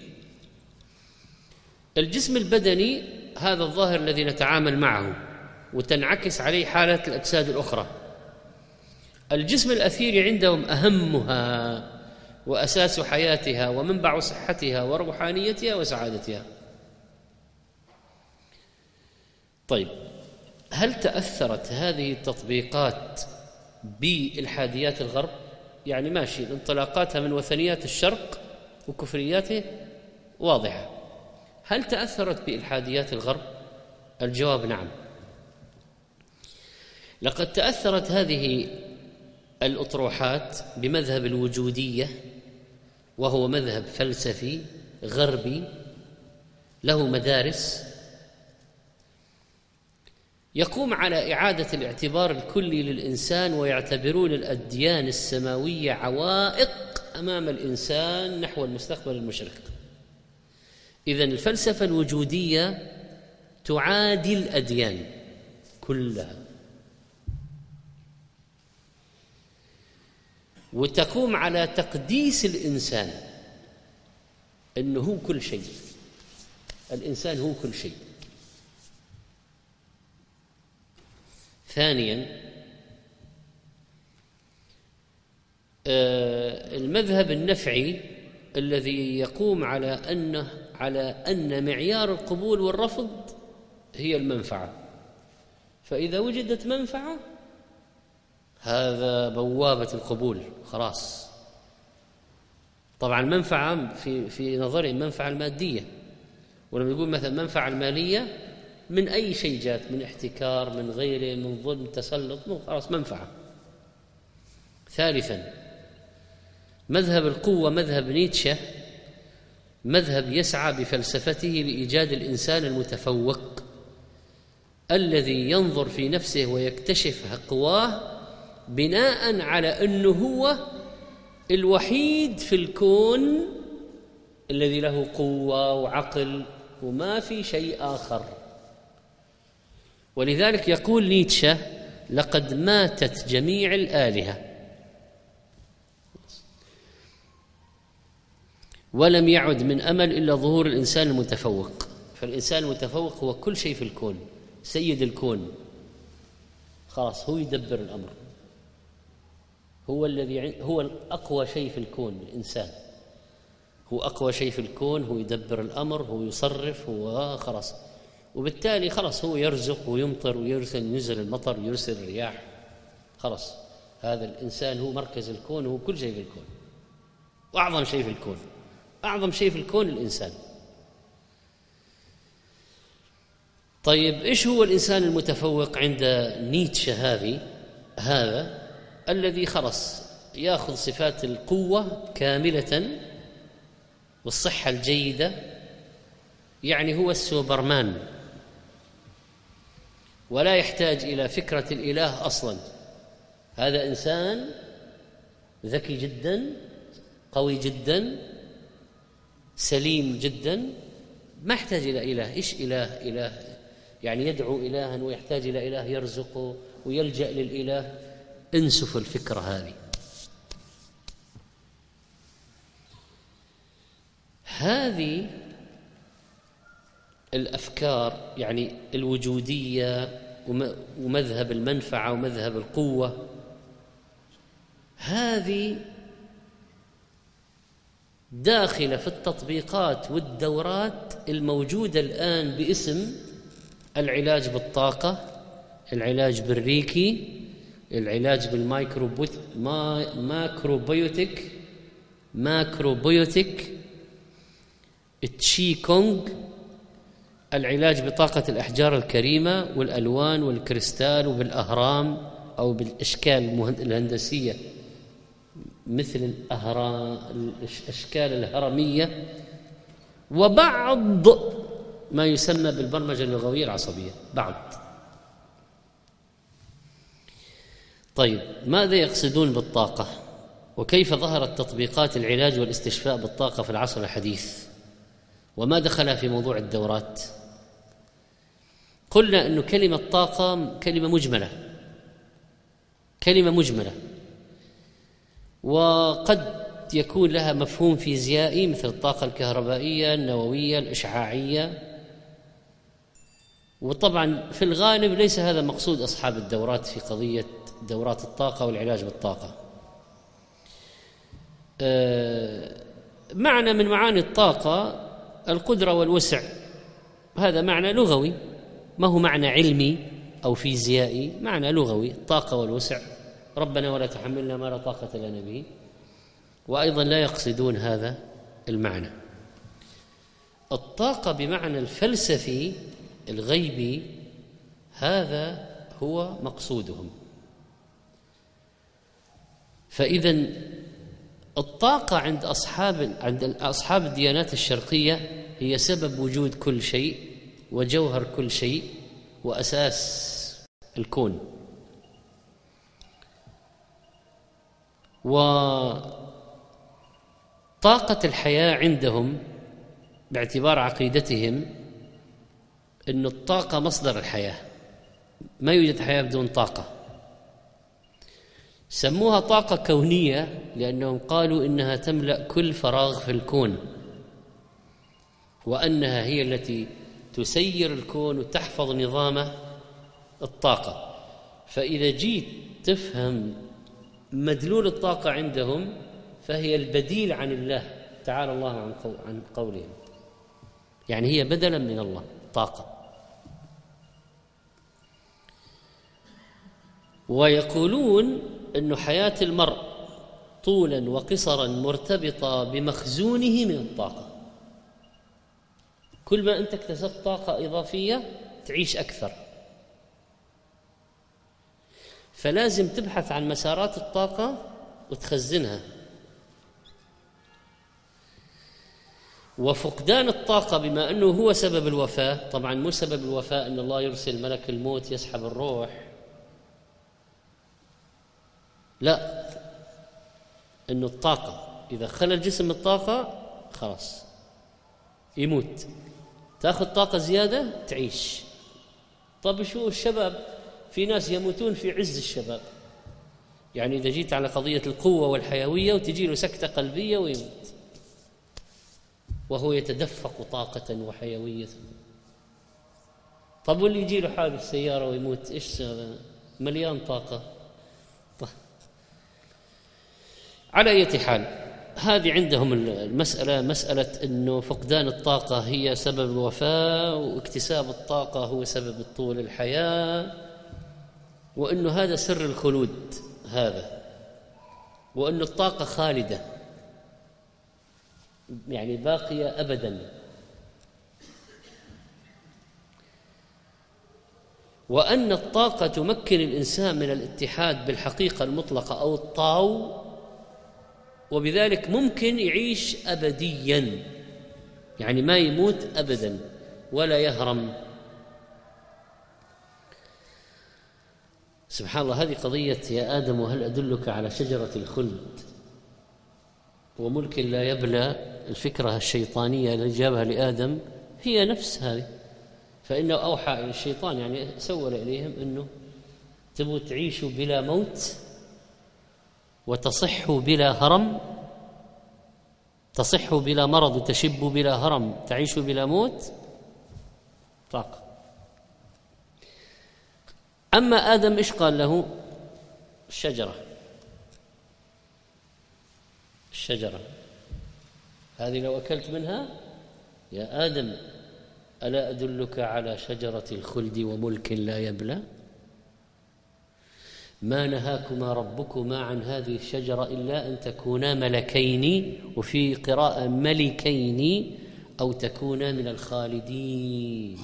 S1: الجسم البدني هذا الظاهر الذي نتعامل معه وتنعكس عليه حالة الأجساد الأخرى. الجسم الأثيري عندهم أهمها وأساس حياتها ومنبع صحتها وروحانيتها وسعادتها. طيب، هل تأثرت هذه التطبيقات بإلحاديات الغرب؟ يعني ماشي، انطلاقاتها من وثنيات الشرق وكفرياته واضحة. هل تأثرت بإلحاديات الغرب؟ الجواب نعم. لقد تأثرت هذه الأطروحات بمذهب الوجودية، وهو مذهب فلسفي غربي له مدارس يقوم على إعادة الاعتبار الكلي للإنسان، ويعتبرون الأديان السماوية عوائق أمام الإنسان نحو المستقبل المشرق. إذن الفلسفة الوجودية تعادي الأديان كلها، وتقوم على تقديس الإنسان، أنه هو كل شيء، الإنسان هو كل شيء. ثانيا، المذهب النفعي الذي يقوم على أن معيار القبول والرفض هي المنفعة، فإذا وجدت منفعة هذا بوابة القبول خلاص. طبعا المنفعة في نظري المنفعة المادية، ولما يقول مثلا المنفعة المالية من أي شيء جات، من احتكار، من غيره، من ظلم، تسلط، خلاص منفعة. ثالثا، مذهب القوة مذهب نيتشه، مذهب يسعى بفلسفته لإيجاد الإنسان المتفوق الذي ينظر في نفسه ويكتشف قواه بناء على أنه هو الوحيد في الكون الذي له قوة وعقل وما في شيء آخر. ولذلك يقول نيتشه: لقد ماتت جميع الآلهة ولم يعد من أمل إلا ظهور الإنسان المتفوق. فالإنسان المتفوق هو كل شيء في الكون، سيد الكون، خلاص هو يدبر الأمر، هو الأقوى شيء في الكون. الإنسان هو أقوى شيء في الكون، هو يدبر الأمر، هو يصرف، هو خلاص، وبالتالي خلاص هو يرزق ويمطر وينزل المطر ويرسل الرياح، خلاص هذا الإنسان هو مركز الكون، هو كل شيء في الكون، وأعظم شيء في الكون. أعظم شيء في الكون الإنسان. طيب إيش هو الإنسان المتفوق عند نيتشه؟ هذا الذي خلص يأخذ صفات القوة كاملة والصحة الجيدة، يعني هو السوبرمان، ولا يحتاج إلى فكرة الإله أصلا. هذا إنسان ذكي جدا، قوي جدا، سليم جدا، ما يحتاج إلى إله. إيش إله يعني يدعو إلها ويحتاج إلى إله يرزقه ويلجأ للإله. انسف الفكرة هذه الأفكار، يعني الوجودية ومذهب المنفعة ومذهب القوة، هذه داخلة في التطبيقات والدورات الموجودة الآن باسم العلاج بالطاقة، العلاج بالريكي، العلاج بالماكروبيوتيك، التشي كونغ، العلاج بطاقة الأحجار الكريمة والألوان والكريستال وبالأهرام أو بالأشكال الهندسية مثل الأشكال الهرمية، وبعض ما يسمى بالبرمجة اللغوية العصبية، بعض. طيب ماذا يقصدون بالطاقة؟ وكيف ظهرت تطبيقات العلاج والاستشفاء بالطاقة في العصر الحديث؟ وما دخلها في موضوع الدورات؟ قلنا أن كلمة طاقة كلمة مجملة، وقد يكون لها مفهوم فيزيائي مثل الطاقة الكهربائية، النووية، الإشعاعية، وطبعا في الغالب ليس هذا مقصود أصحاب الدورات في قضية دورات الطاقة والعلاج بالطاقة. معنى من معاني الطاقة القدرة والوسع، هذا معنى لغوي، ما هو معنى علمي أو فيزيائي، معنى لغوي، الطاقة والوسع. ربنا ولا تحملنا ما لا طاقة لنا به. وأيضا لا يقصدون هذا المعنى. الطاقة بمعنى الفلسفي الغيبي، هذا هو مقصودهم. فإذا الطاقة عند أصحاب الديانات الشرقية هي سبب وجود كل شيء وجوهر كل شيء وأساس الكون. وطاقة الحياة عندهم باعتبار عقيدتهم أن الطاقة مصدر الحياة، ما يوجد حياة بدون طاقة. سموها طاقة كونية لأنهم قالوا إنها تملأ كل فراغ في الكون، وأنها هي التي تسير الكون وتحفظ نظامه الطاقة. فإذا جيت تفهم مدلول الطاقة عندهم فهي البديل عن الله تعالى الله عن قولهم، يعني هي بدلا من الله طاقة. ويقولون أن حياة المرء طولا وقصرا مرتبطة بمخزونه من الطاقة. كل ما أنت اكتسبت طاقة إضافية تعيش أكثر، فلازم تبحث عن مسارات الطاقة وتخزنها. وفقدان الطاقة بما أنه هو سبب الوفاة، طبعا مو سبب الوفاة أن الله يرسل ملك الموت يسحب الروح، لا، أنه الطاقة إذا خلى الجسم الطاقة خلاص يموت، تأخذ طاقة زيادة تعيش. طب شو الشباب؟ في ناس يموتون في عز الشباب، يعني إذا جيت على قضية القوة والحيوية وتجي له سكتة قلبية ويموت وهو يتدفق طاقة وحيوية. طب واللي يجي له حادث سيارة ويموت إيش مليان طاقة. على أي حال هذه عندهم المسألة مسألة أنه فقدان الطاقة هي سبب الوفاة، واكتساب الطاقة هو سبب طول الحياة، وأنه هذا سر الخلود هذا، وأن الطاقة خالدة يعني باقية أبدا، وأن الطاقة تمكن الإنسان من الاتحاد بالحقيقة المطلقة أو الطاو، وبذلك ممكن يعيش أبديا، يعني ما يموت أبدا ولا يهرم. سبحان الله، هذه قضية يا آدم هل أدلك على شجرة الخلد وملك لا يبلى، الفكرة الشيطانية اللي جابها لآدم هي نفس هذه. فإنه أوحى إلى الشيطان، يعني سول إليهم أنه تبوا تعيشوا بلا موت وتصحوا بلا هرم، تصحوا بلا مرض وتشبوا بلا هرم، تعيشوا بلا موت، طاقة. أما آدم إيش قال له؟ الشجرة هذه لو أكلت منها يا آدم ألا أدلك على شجرة الخلد وملك لا يبلى؟ ما نهاكما ربكما عن هذه الشجرة إلا أن تكونا ملكين، وفي قراءة ملكين، أو تكونا من الخالدين.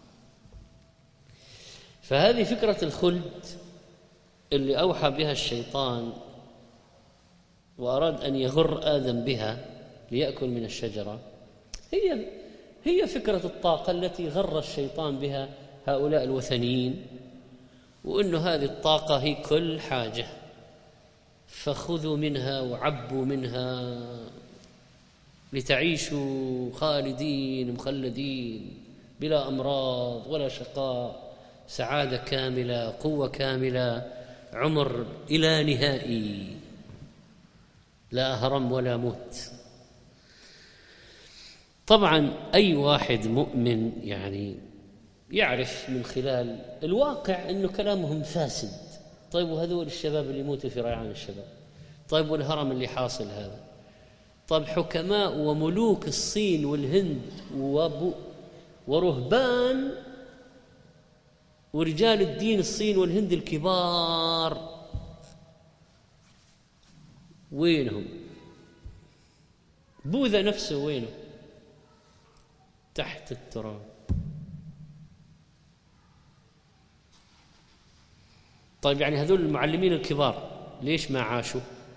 S1: فهذه فكرة الخلد اللي أوحى بها الشيطان وأراد أن يغر آدم بها ليأكل من الشجرة، هي فكرة الطاقة التي غر الشيطان بها هؤلاء الوثنيين، وأنه هذه الطاقة هي كل حاجة، فخذوا منها وعبوا منها لتعيشوا خالدين مخلدين بلا أمراض ولا شقاء، سعادة كاملة، قوة كاملة، عمر إلى نهائي، لا هرم ولا موت. طبعا أي واحد مؤمن يعني يعرف من خلال الواقع أنه كلامهم فاسد. طيب وهذول الشباب اللي يموتوا في ريعان الشباب، طيب والهرم اللي حاصل هذا، طيب حكماء وملوك الصين والهند ورهبان ورجال الدين الصين والهند الكبار وينهم؟ بوذا نفسه وينه؟ تحت التراب. طيب يعني هذول المعلمين الكبار ليش ما عاشوا؟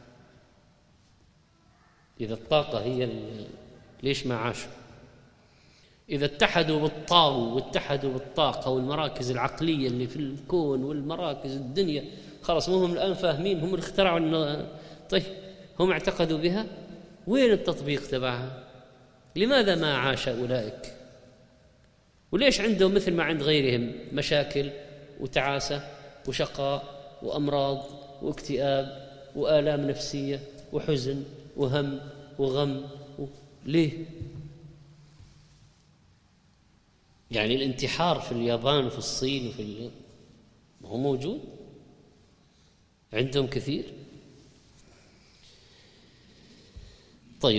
S1: إذا الطاقة هي ليش ما عاشوا؟ إذا اتحدوا بالطاو واتحدوا بالطاقة والمراكز العقلية اللي في الكون والمراكز الدنيا، خلاص مو هم الآن فاهمين، هم اللي اخترعوا طيب هم اعتقدوا بها، وين التطبيق تبعها؟ لماذا ما عاش أولئك؟ وليش عندهم مثل ما عند غيرهم مشاكل وتعاسة وشقاء وأمراض واكتئاب وآلام نفسية وحزن وهم وغم ليه؟ يعني الانتحار في اليابان وفي الصين وفي هو موجود عندهم كثير. طيب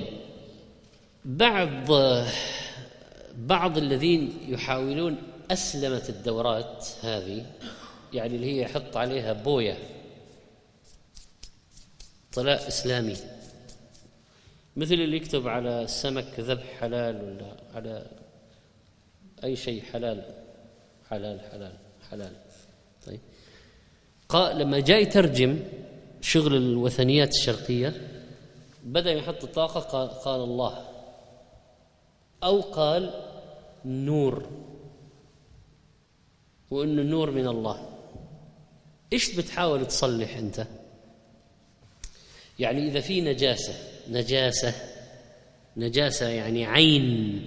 S1: بعض الذين يحاولون أسلمة الدورات هذه، يعني اللي هي يحط عليها بوية طلاء إسلامي، مثل اللي يكتب على السمك ذبح حلال، ولا على أي شيء حلال حلال حلال حلال. طيب لما جاء يترجم شغل الوثنيات الشرقية بدأ يحط الطاقة قال الله، أو قال نور، وإنه النور من الله. إيش بتحاول تصلح أنت؟ يعني إذا في نجاسة يعني عين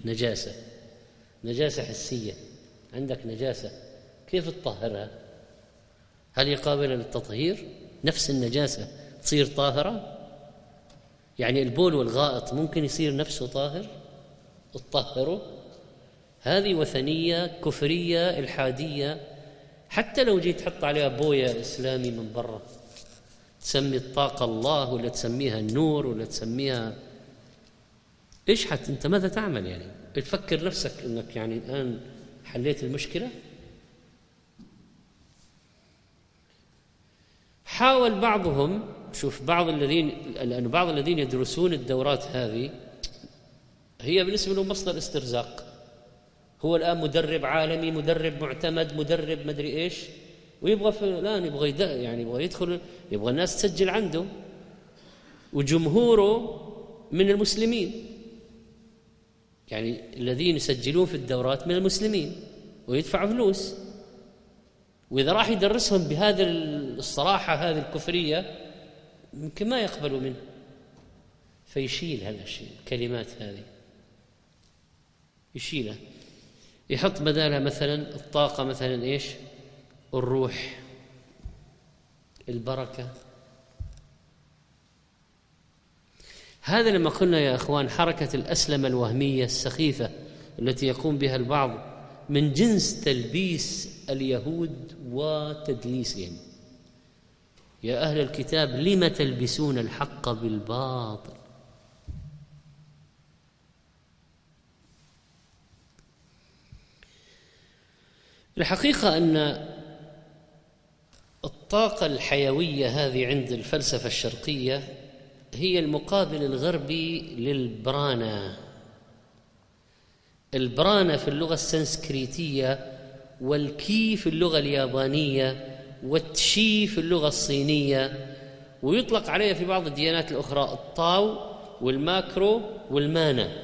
S1: نجاسة حسية، عندك نجاسة كيف تطهرها؟ هل هي قابلة للتطهير؟ نفس النجاسة تصير طاهرة؟ يعني البول والغائط ممكن يصير نفسه طاهر تطهره؟ هذه وثنية كفرية إلحادية، حتى لو جيت تحط عليها بوية إسلامي من برا، تسمي الطاقة الله ولا تسميها النور ولا تسميها إيش، حتى أنت ماذا تعمل؟ يعني تفكر نفسك أنك يعني الآن حليت المشكلة؟ حاول بعضهم، شوف لأن بعض الذين يدرسون الدورات هذه هي بالنسبة له مصدر استرزاق، هو الآن مدرب عالمي، مدرب معتمد، مدرب مدري إيش، ويبغى الآن يبغى يدخل، يبغى الناس تسجل عنده، وجمهوره من المسلمين، يعني الذين يسجلون في الدورات من المسلمين ويدفع فلوس، وإذا راح يدرسهم بهذه الصراحة هذه الكفرية يمكن ما يقبلوا منه، فيشيل هالأشياء الكلمات هذه، يشيلها، يحط بدالها مثلا الطاقة، مثلا إيش؟ الروح، البركة. هذا لما قلنا يا أخوان حركة الأسلمة الوهمية السخيفة التي يقوم بها البعض من جنس تلبيس اليهود وتدليسهم. يا أهل الكتاب لم تلبسون الحق بالباطل؟ الحقيقة أن الطاقة الحيوية هذه عند الفلسفة الشرقية هي المقابل الغربي للبرانا. البرانا في اللغة السنسكريتية، والكي في اللغة اليابانية، والتشي في اللغة الصينية، ويطلق عليها في بعض الديانات الأخرى الطاو والماكرو والمانا،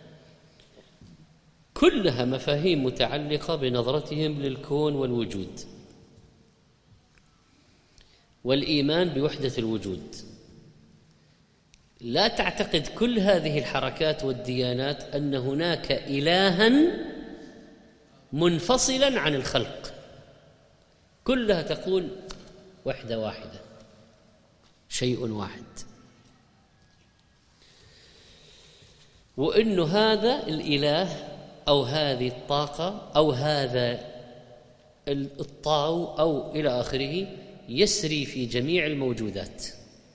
S1: كلها مفاهيم متعلقة بنظرتهم للكون والوجود والإيمان بوحدة الوجود. لا تعتقد كل هذه الحركات والديانات أن هناك إلها منفصلا عن الخلق، كلها تقول وحدة واحدة، شيء واحد، وأن هذا الإله أو هذه الطاقة أو هذا الطاو أو إلى آخره يسري في جميع الموجودات،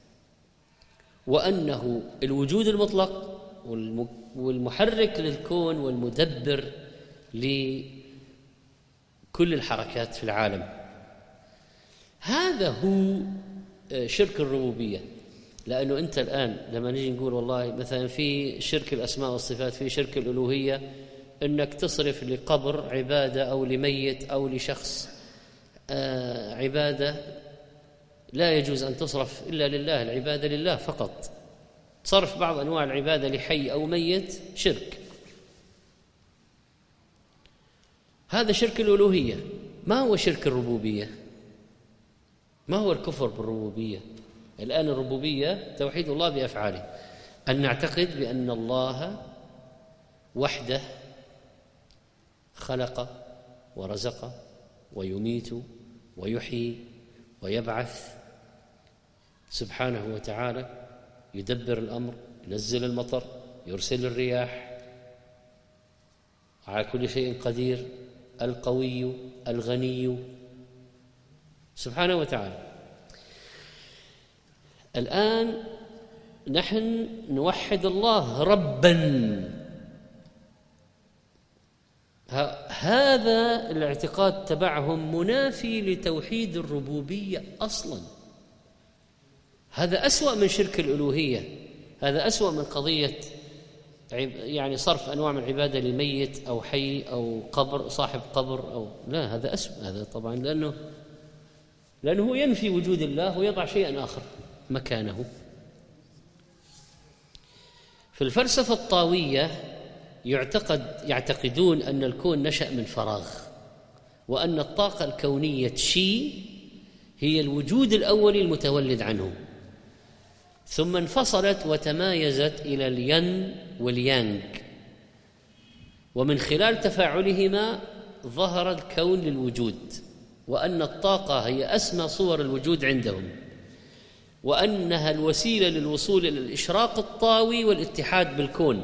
S1: وأنه الوجود المطلق والمحرك للكون والمدبر لكل الحركات في العالم. هذا هو شرك الربوبية. لأنه أنت الآن لما نيجي نقول والله مثلا في شرك الأسماء والصفات، في شرك الألوهية، أنك تصرف لقبر عبادة أو لميت أو لشخص، عبادة لا يجوز أن تصرف إلا لله، العبادة لله فقط. صرف بعض أنواع العبادة لحي أو ميت شرك، هذا شرك الألوهية. ما هو شرك الربوبية؟ ما هو الكفر بالربوبية؟ الآن الربوبية توحيد الله بأفعاله، أن نعتقد بأن الله وحده خلق ورزق ويميت ويحيي ويبعث سبحانه وتعالى، يدبر الأمر، ينزل المطر، يرسل الرياح، على كل شيء قدير، القوي الغني سبحانه وتعالى. الآن نحن نوحد الله ربا، هذا الاعتقاد تبعهم منافي لتوحيد الربوبية أصلا. هذا أسوأ من شرك الألوهية، هذا أسوأ من قضية يعني صرف أنواع من العبادة لميت أو حي أو قبر، صاحب قبر أو لا، هذا أسوأ. هذا طبعا لأنه ينفي وجود الله ويضع شيئا آخر مكانه. في الفلسفة الطاوية يعتقدون أن الكون نشأ من فراغ، وأن الطاقة الكونية شي هي الوجود الأولي المتولد عنه، ثم انفصلت وتمايزت إلى الين واليانغ، ومن خلال تفاعلهما ظهر الكون للوجود، وأن الطاقة هي أسمى صور الوجود عندهم، وأنها الوسيلة للوصول إلى الإشراق الطاوي والاتحاد بالكون.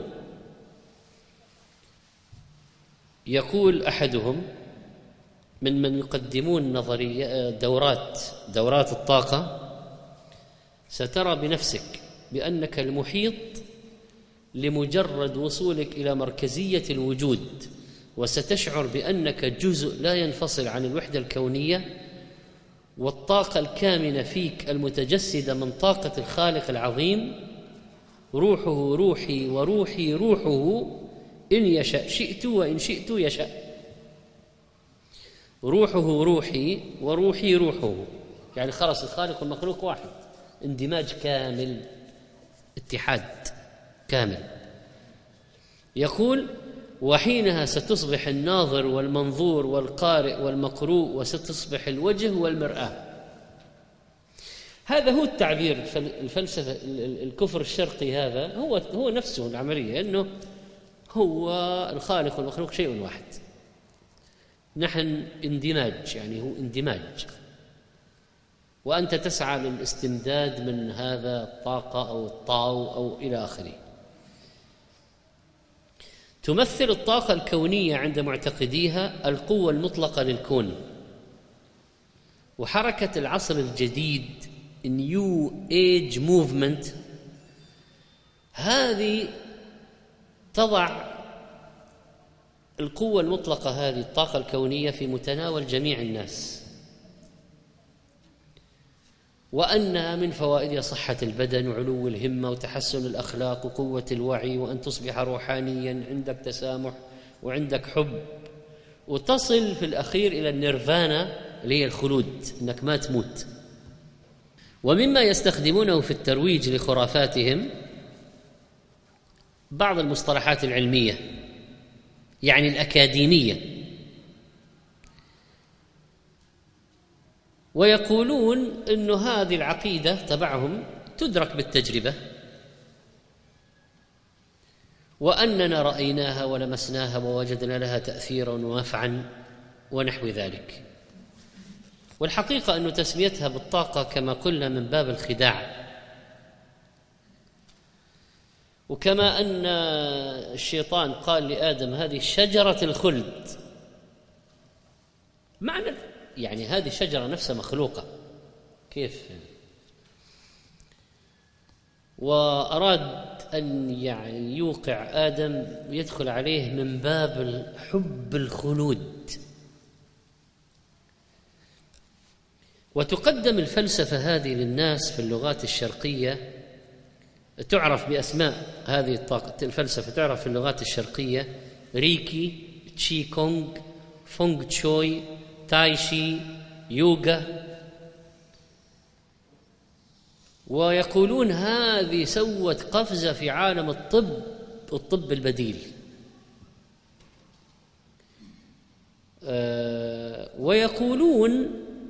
S1: يقول أحدهم من يقدمون نظرية دورات الطاقة: سترى بنفسك بأنك المحيط لمجرد وصولك إلى مركزية الوجود، وستشعر بأنك جزء لا ينفصل عن الوحدة الكونية، والطاقة الكامنة فيك المتجسدة من طاقة الخالق العظيم. روحه روحي وروحي روحه، إن يشأ شئت وإن شئت يشأ. روحه روحي وروحي روحه، يعني خلص الخالق والمخلوق واحد، اندماج كامل، اتحاد كامل. يقول: وحينها ستصبح الناظر والمنظور والقارئ والمقروء، وستصبح الوجه والمرآة. هذا هو التعبير الفلسفة. الكفر الشرقي هذا هو نفسه العملية، أنه هو الخالق والمخلوق شيء واحد. نحن اندماج، يعني هو اندماج، وأنت تسعى للاستمداد من هذا الطاقة أو الطاو أو إلى آخره. تمثل الطاقة الكونية عند معتقديها القوة المطلقة للكون. وحركة العصر الجديد New Age Movement هذه تضع القوة المطلقة، هذه الطاقة الكونية، في متناول جميع الناس، وأنها من فوائدها صحة البدن وعلو الهمة وتحسن الأخلاق وقوة الوعي، وأن تصبح روحانيا، عندك تسامح وعندك حب، وتصل في الأخير إلى النيرفانا اللي هي الخلود، أنك ما تموت. ومما يستخدمونه في الترويج لخرافاتهم بعض المصطلحات العلمية، يعني الأكاديمية، ويقولون أن هذه العقيدة تبعهم تدرك بالتجربة، وأننا رأيناها ولمسناها ووجدنا لها تأثيرا ونفعا ونحو ذلك. والحقيقة أن تسميتها بالطاقة كما قلنا من باب الخداع، وكما أن الشيطان قال لآدم: هذه شجرة الخلد. معنى يعني هذه الشجرة نفسها مخلوقة، كيف؟ وأراد أن يعني يوقع آدم يدخل عليه من باب حب الخلود. وتقدم الفلسفة هذه للناس في اللغات الشرقية، تعرف بأسماء هذه الطاقة. الفلسفة تعرف في اللغات الشرقية ريكي، تشي كونغ، فونغ تشوي، تايشي، يوغا، ويقولون هذه سوت قفزة في عالم الطب البديل. ويقولون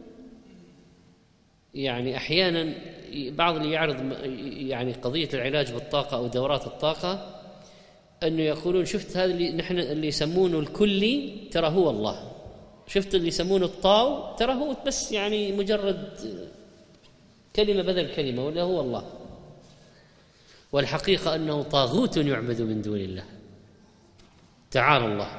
S1: يعني أحيانا بعض اللي يعرض يعني قضية العلاج بالطاقة أو دورات الطاقة أنه يقولون شفت هذا اللي نحن اللي يسمونه الكلي ترى هو الله، شفت اللي يسمونه الطاو ترى هو بس يعني مجرد كلمة بدل كلمة، ولا هو الله، والحقيقة أنه طاغوت يعبد من دون الله، تعالى الله.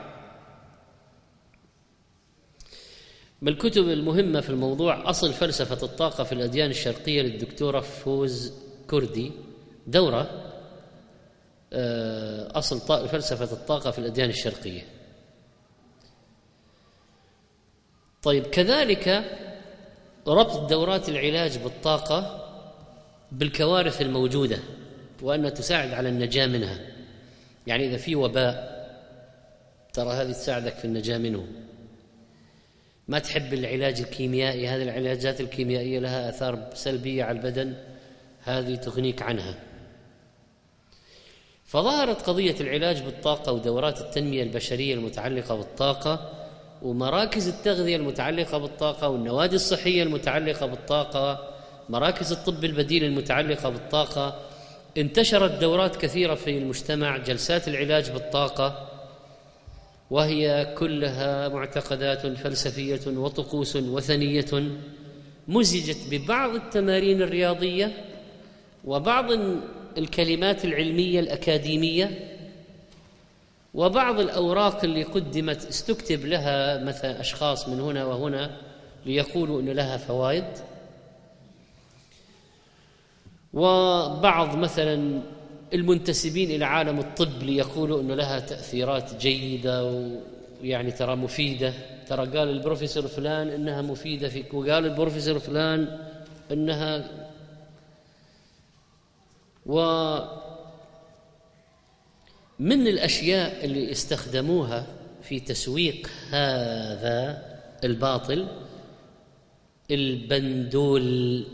S1: من الكتب المهمة في الموضوع أصل فلسفة الطاقة في الأديان الشرقية للدكتورة فوز كردي، دورة أصل فلسفة الطاقة في الأديان الشرقية. طيب، كذلك ربط دورات العلاج بالطاقة بالكوارث الموجودة وأنها تساعد على النجاة منها. يعني إذا في وباء ترى هذه تساعدك في النجاة منه. ما تحب العلاج الكيميائي، هذه العلاجات الكيميائية لها آثار سلبية على البدن، هذه تغنيك عنها. فظهرت قضية العلاج بالطاقة ودورات التنمية البشرية المتعلقة بالطاقة ومراكز التغذية المتعلقة بالطاقة والنوادي الصحية المتعلقة بالطاقة، مراكز الطب البديل المتعلقة بالطاقة. انتشرت دورات كثيرة في المجتمع، جلسات العلاج بالطاقة، وهي كلها معتقدات فلسفية وطقوس وثنية مزجت ببعض التمارين الرياضية وبعض الكلمات العلمية الأكاديمية وبعض الأوراق اللي قدمت استكتب لها مثلا أشخاص من هنا وهنا ليقولوا أن لها فوائد، وبعض مثلا المنتسبين إلى عالم الطب ليقولوا أن لها تأثيرات جيدة ويعني ترى مفيدة، ترى قال البروفيسور فلان إنها مفيدة فيك، وقال البروفيسور فلان إنها. ومن الأشياء اللي استخدموها في تسويق هذا الباطل البندول،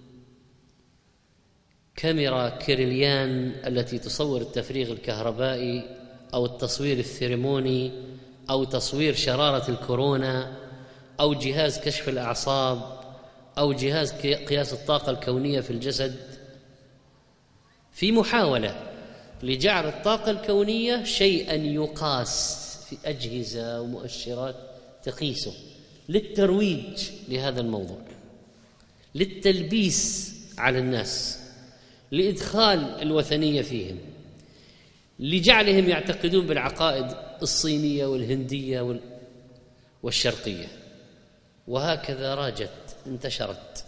S1: كاميرا كيرليان التي تصور التفريغ الكهربائي أو التصوير الثيرموني أو تصوير شرارة الكورونا أو جهاز كشف الأعصاب أو جهاز قياس الطاقة الكونية في الجسد، في محاولة لجعل الطاقة الكونية شيئا يقاس في أجهزة ومؤشرات تقيسه، للترويج لهذا الموضوع، للتلبيس على الناس، لإدخال الوثنية فيهم، لجعلهم يعتقدون بالعقائد الصينية والهندية والشرقية، وهكذا راجت انتشرت.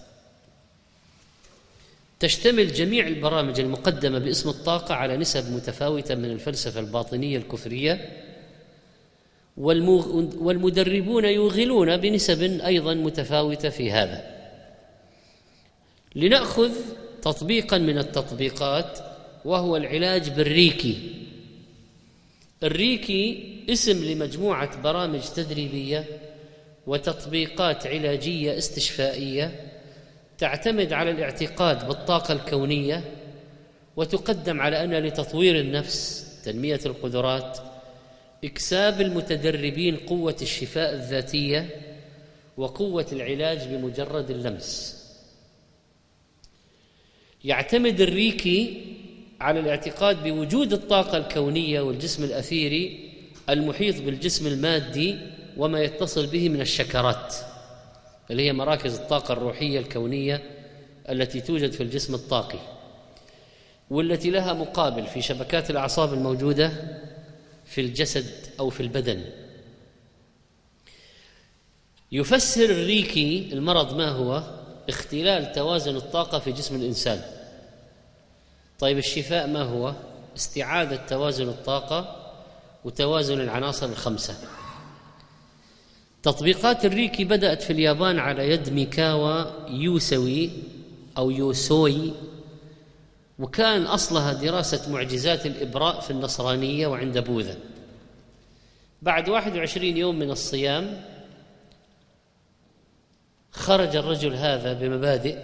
S1: تشتمل جميع البرامج المقدمة باسم الطاقة على نسب متفاوتة من الفلسفة الباطنية الكفرية، والمدربون يوغلون بنسب أيضا متفاوتة في هذا. لنأخذ تطبيقا من التطبيقات وهو العلاج بالريكي. الريكي اسم لمجموعة برامج تدريبية وتطبيقات علاجية استشفائية تعتمد على الاعتقاد بالطاقة الكونية، وتقدم على أنها لتطوير النفس، تنمية القدرات، إكساب المتدربين قوة الشفاء الذاتية وقوة العلاج بمجرد اللمس. يعتمد الريكي على الاعتقاد بوجود الطاقة الكونية والجسم الأثيري المحيط بالجسم المادي وما يتصل به من الشكرات، اللي هي مراكز الطاقة الروحية الكونية التي توجد في الجسم الطاقي، والتي لها مقابل في شبكات الأعصاب الموجودة في الجسد أو في البدن. يفسر الريكي المرض ما هو؟ اختلال توازن الطاقة في جسم الإنسان. طيب الشفاء ما هو؟ استعادة توازن الطاقة وتوازن العناصر الخمسة. تطبيقات الريكي بدأت في اليابان على يد ميكاوا يوسوي أو يوسوي، وكان أصلها دراسة معجزات الإبراء في النصرانية وعند بوذا. بعد 21 يوم من الصيام خرج الرجل هذا بمبادئ،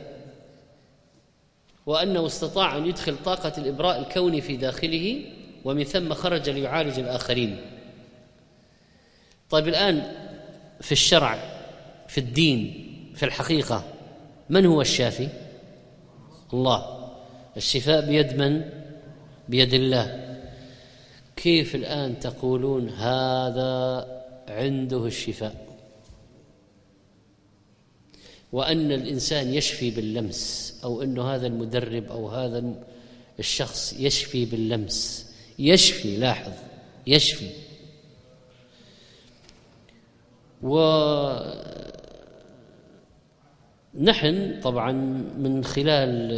S1: وأنه استطاع أن يدخل طاقة الإبراء الكوني في داخله، ومن ثم خرج ليعالج الآخرين. طيب الآن في الشرع، في الدين، في الحقيقة، من هو الشافي؟ الله. الشفاء بيد من؟ بيد الله. كيف الآن تقولون هذا عنده الشفاء، وأن الإنسان يشفي باللمس، أو أنه هذا المدرب أو هذا الشخص يشفي باللمس؟ يشفي، لاحظ، يشفي. ونحن طبعا من خلال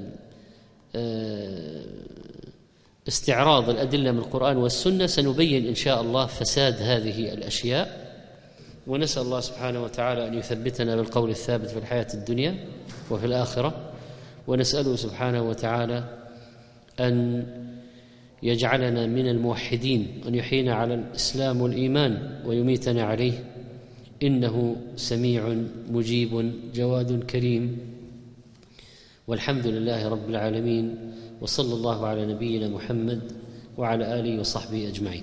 S1: استعراض الأدلة من القرآن والسنة سنبين إن شاء الله فساد هذه الأشياء، ونسأل الله سبحانه وتعالى أن يثبتنا بالقول الثابت في الحياة الدنيا وفي الآخرة، ونسأله سبحانه وتعالى أن يجعلنا من الموحدين، أن يحيينا على الإسلام والإيمان ويميتنا عليه، إنه سميع مجيب جواد كريم. والحمد لله رب العالمين، وصلى الله على نبينا محمد وعلى آله وصحبه أجمعين.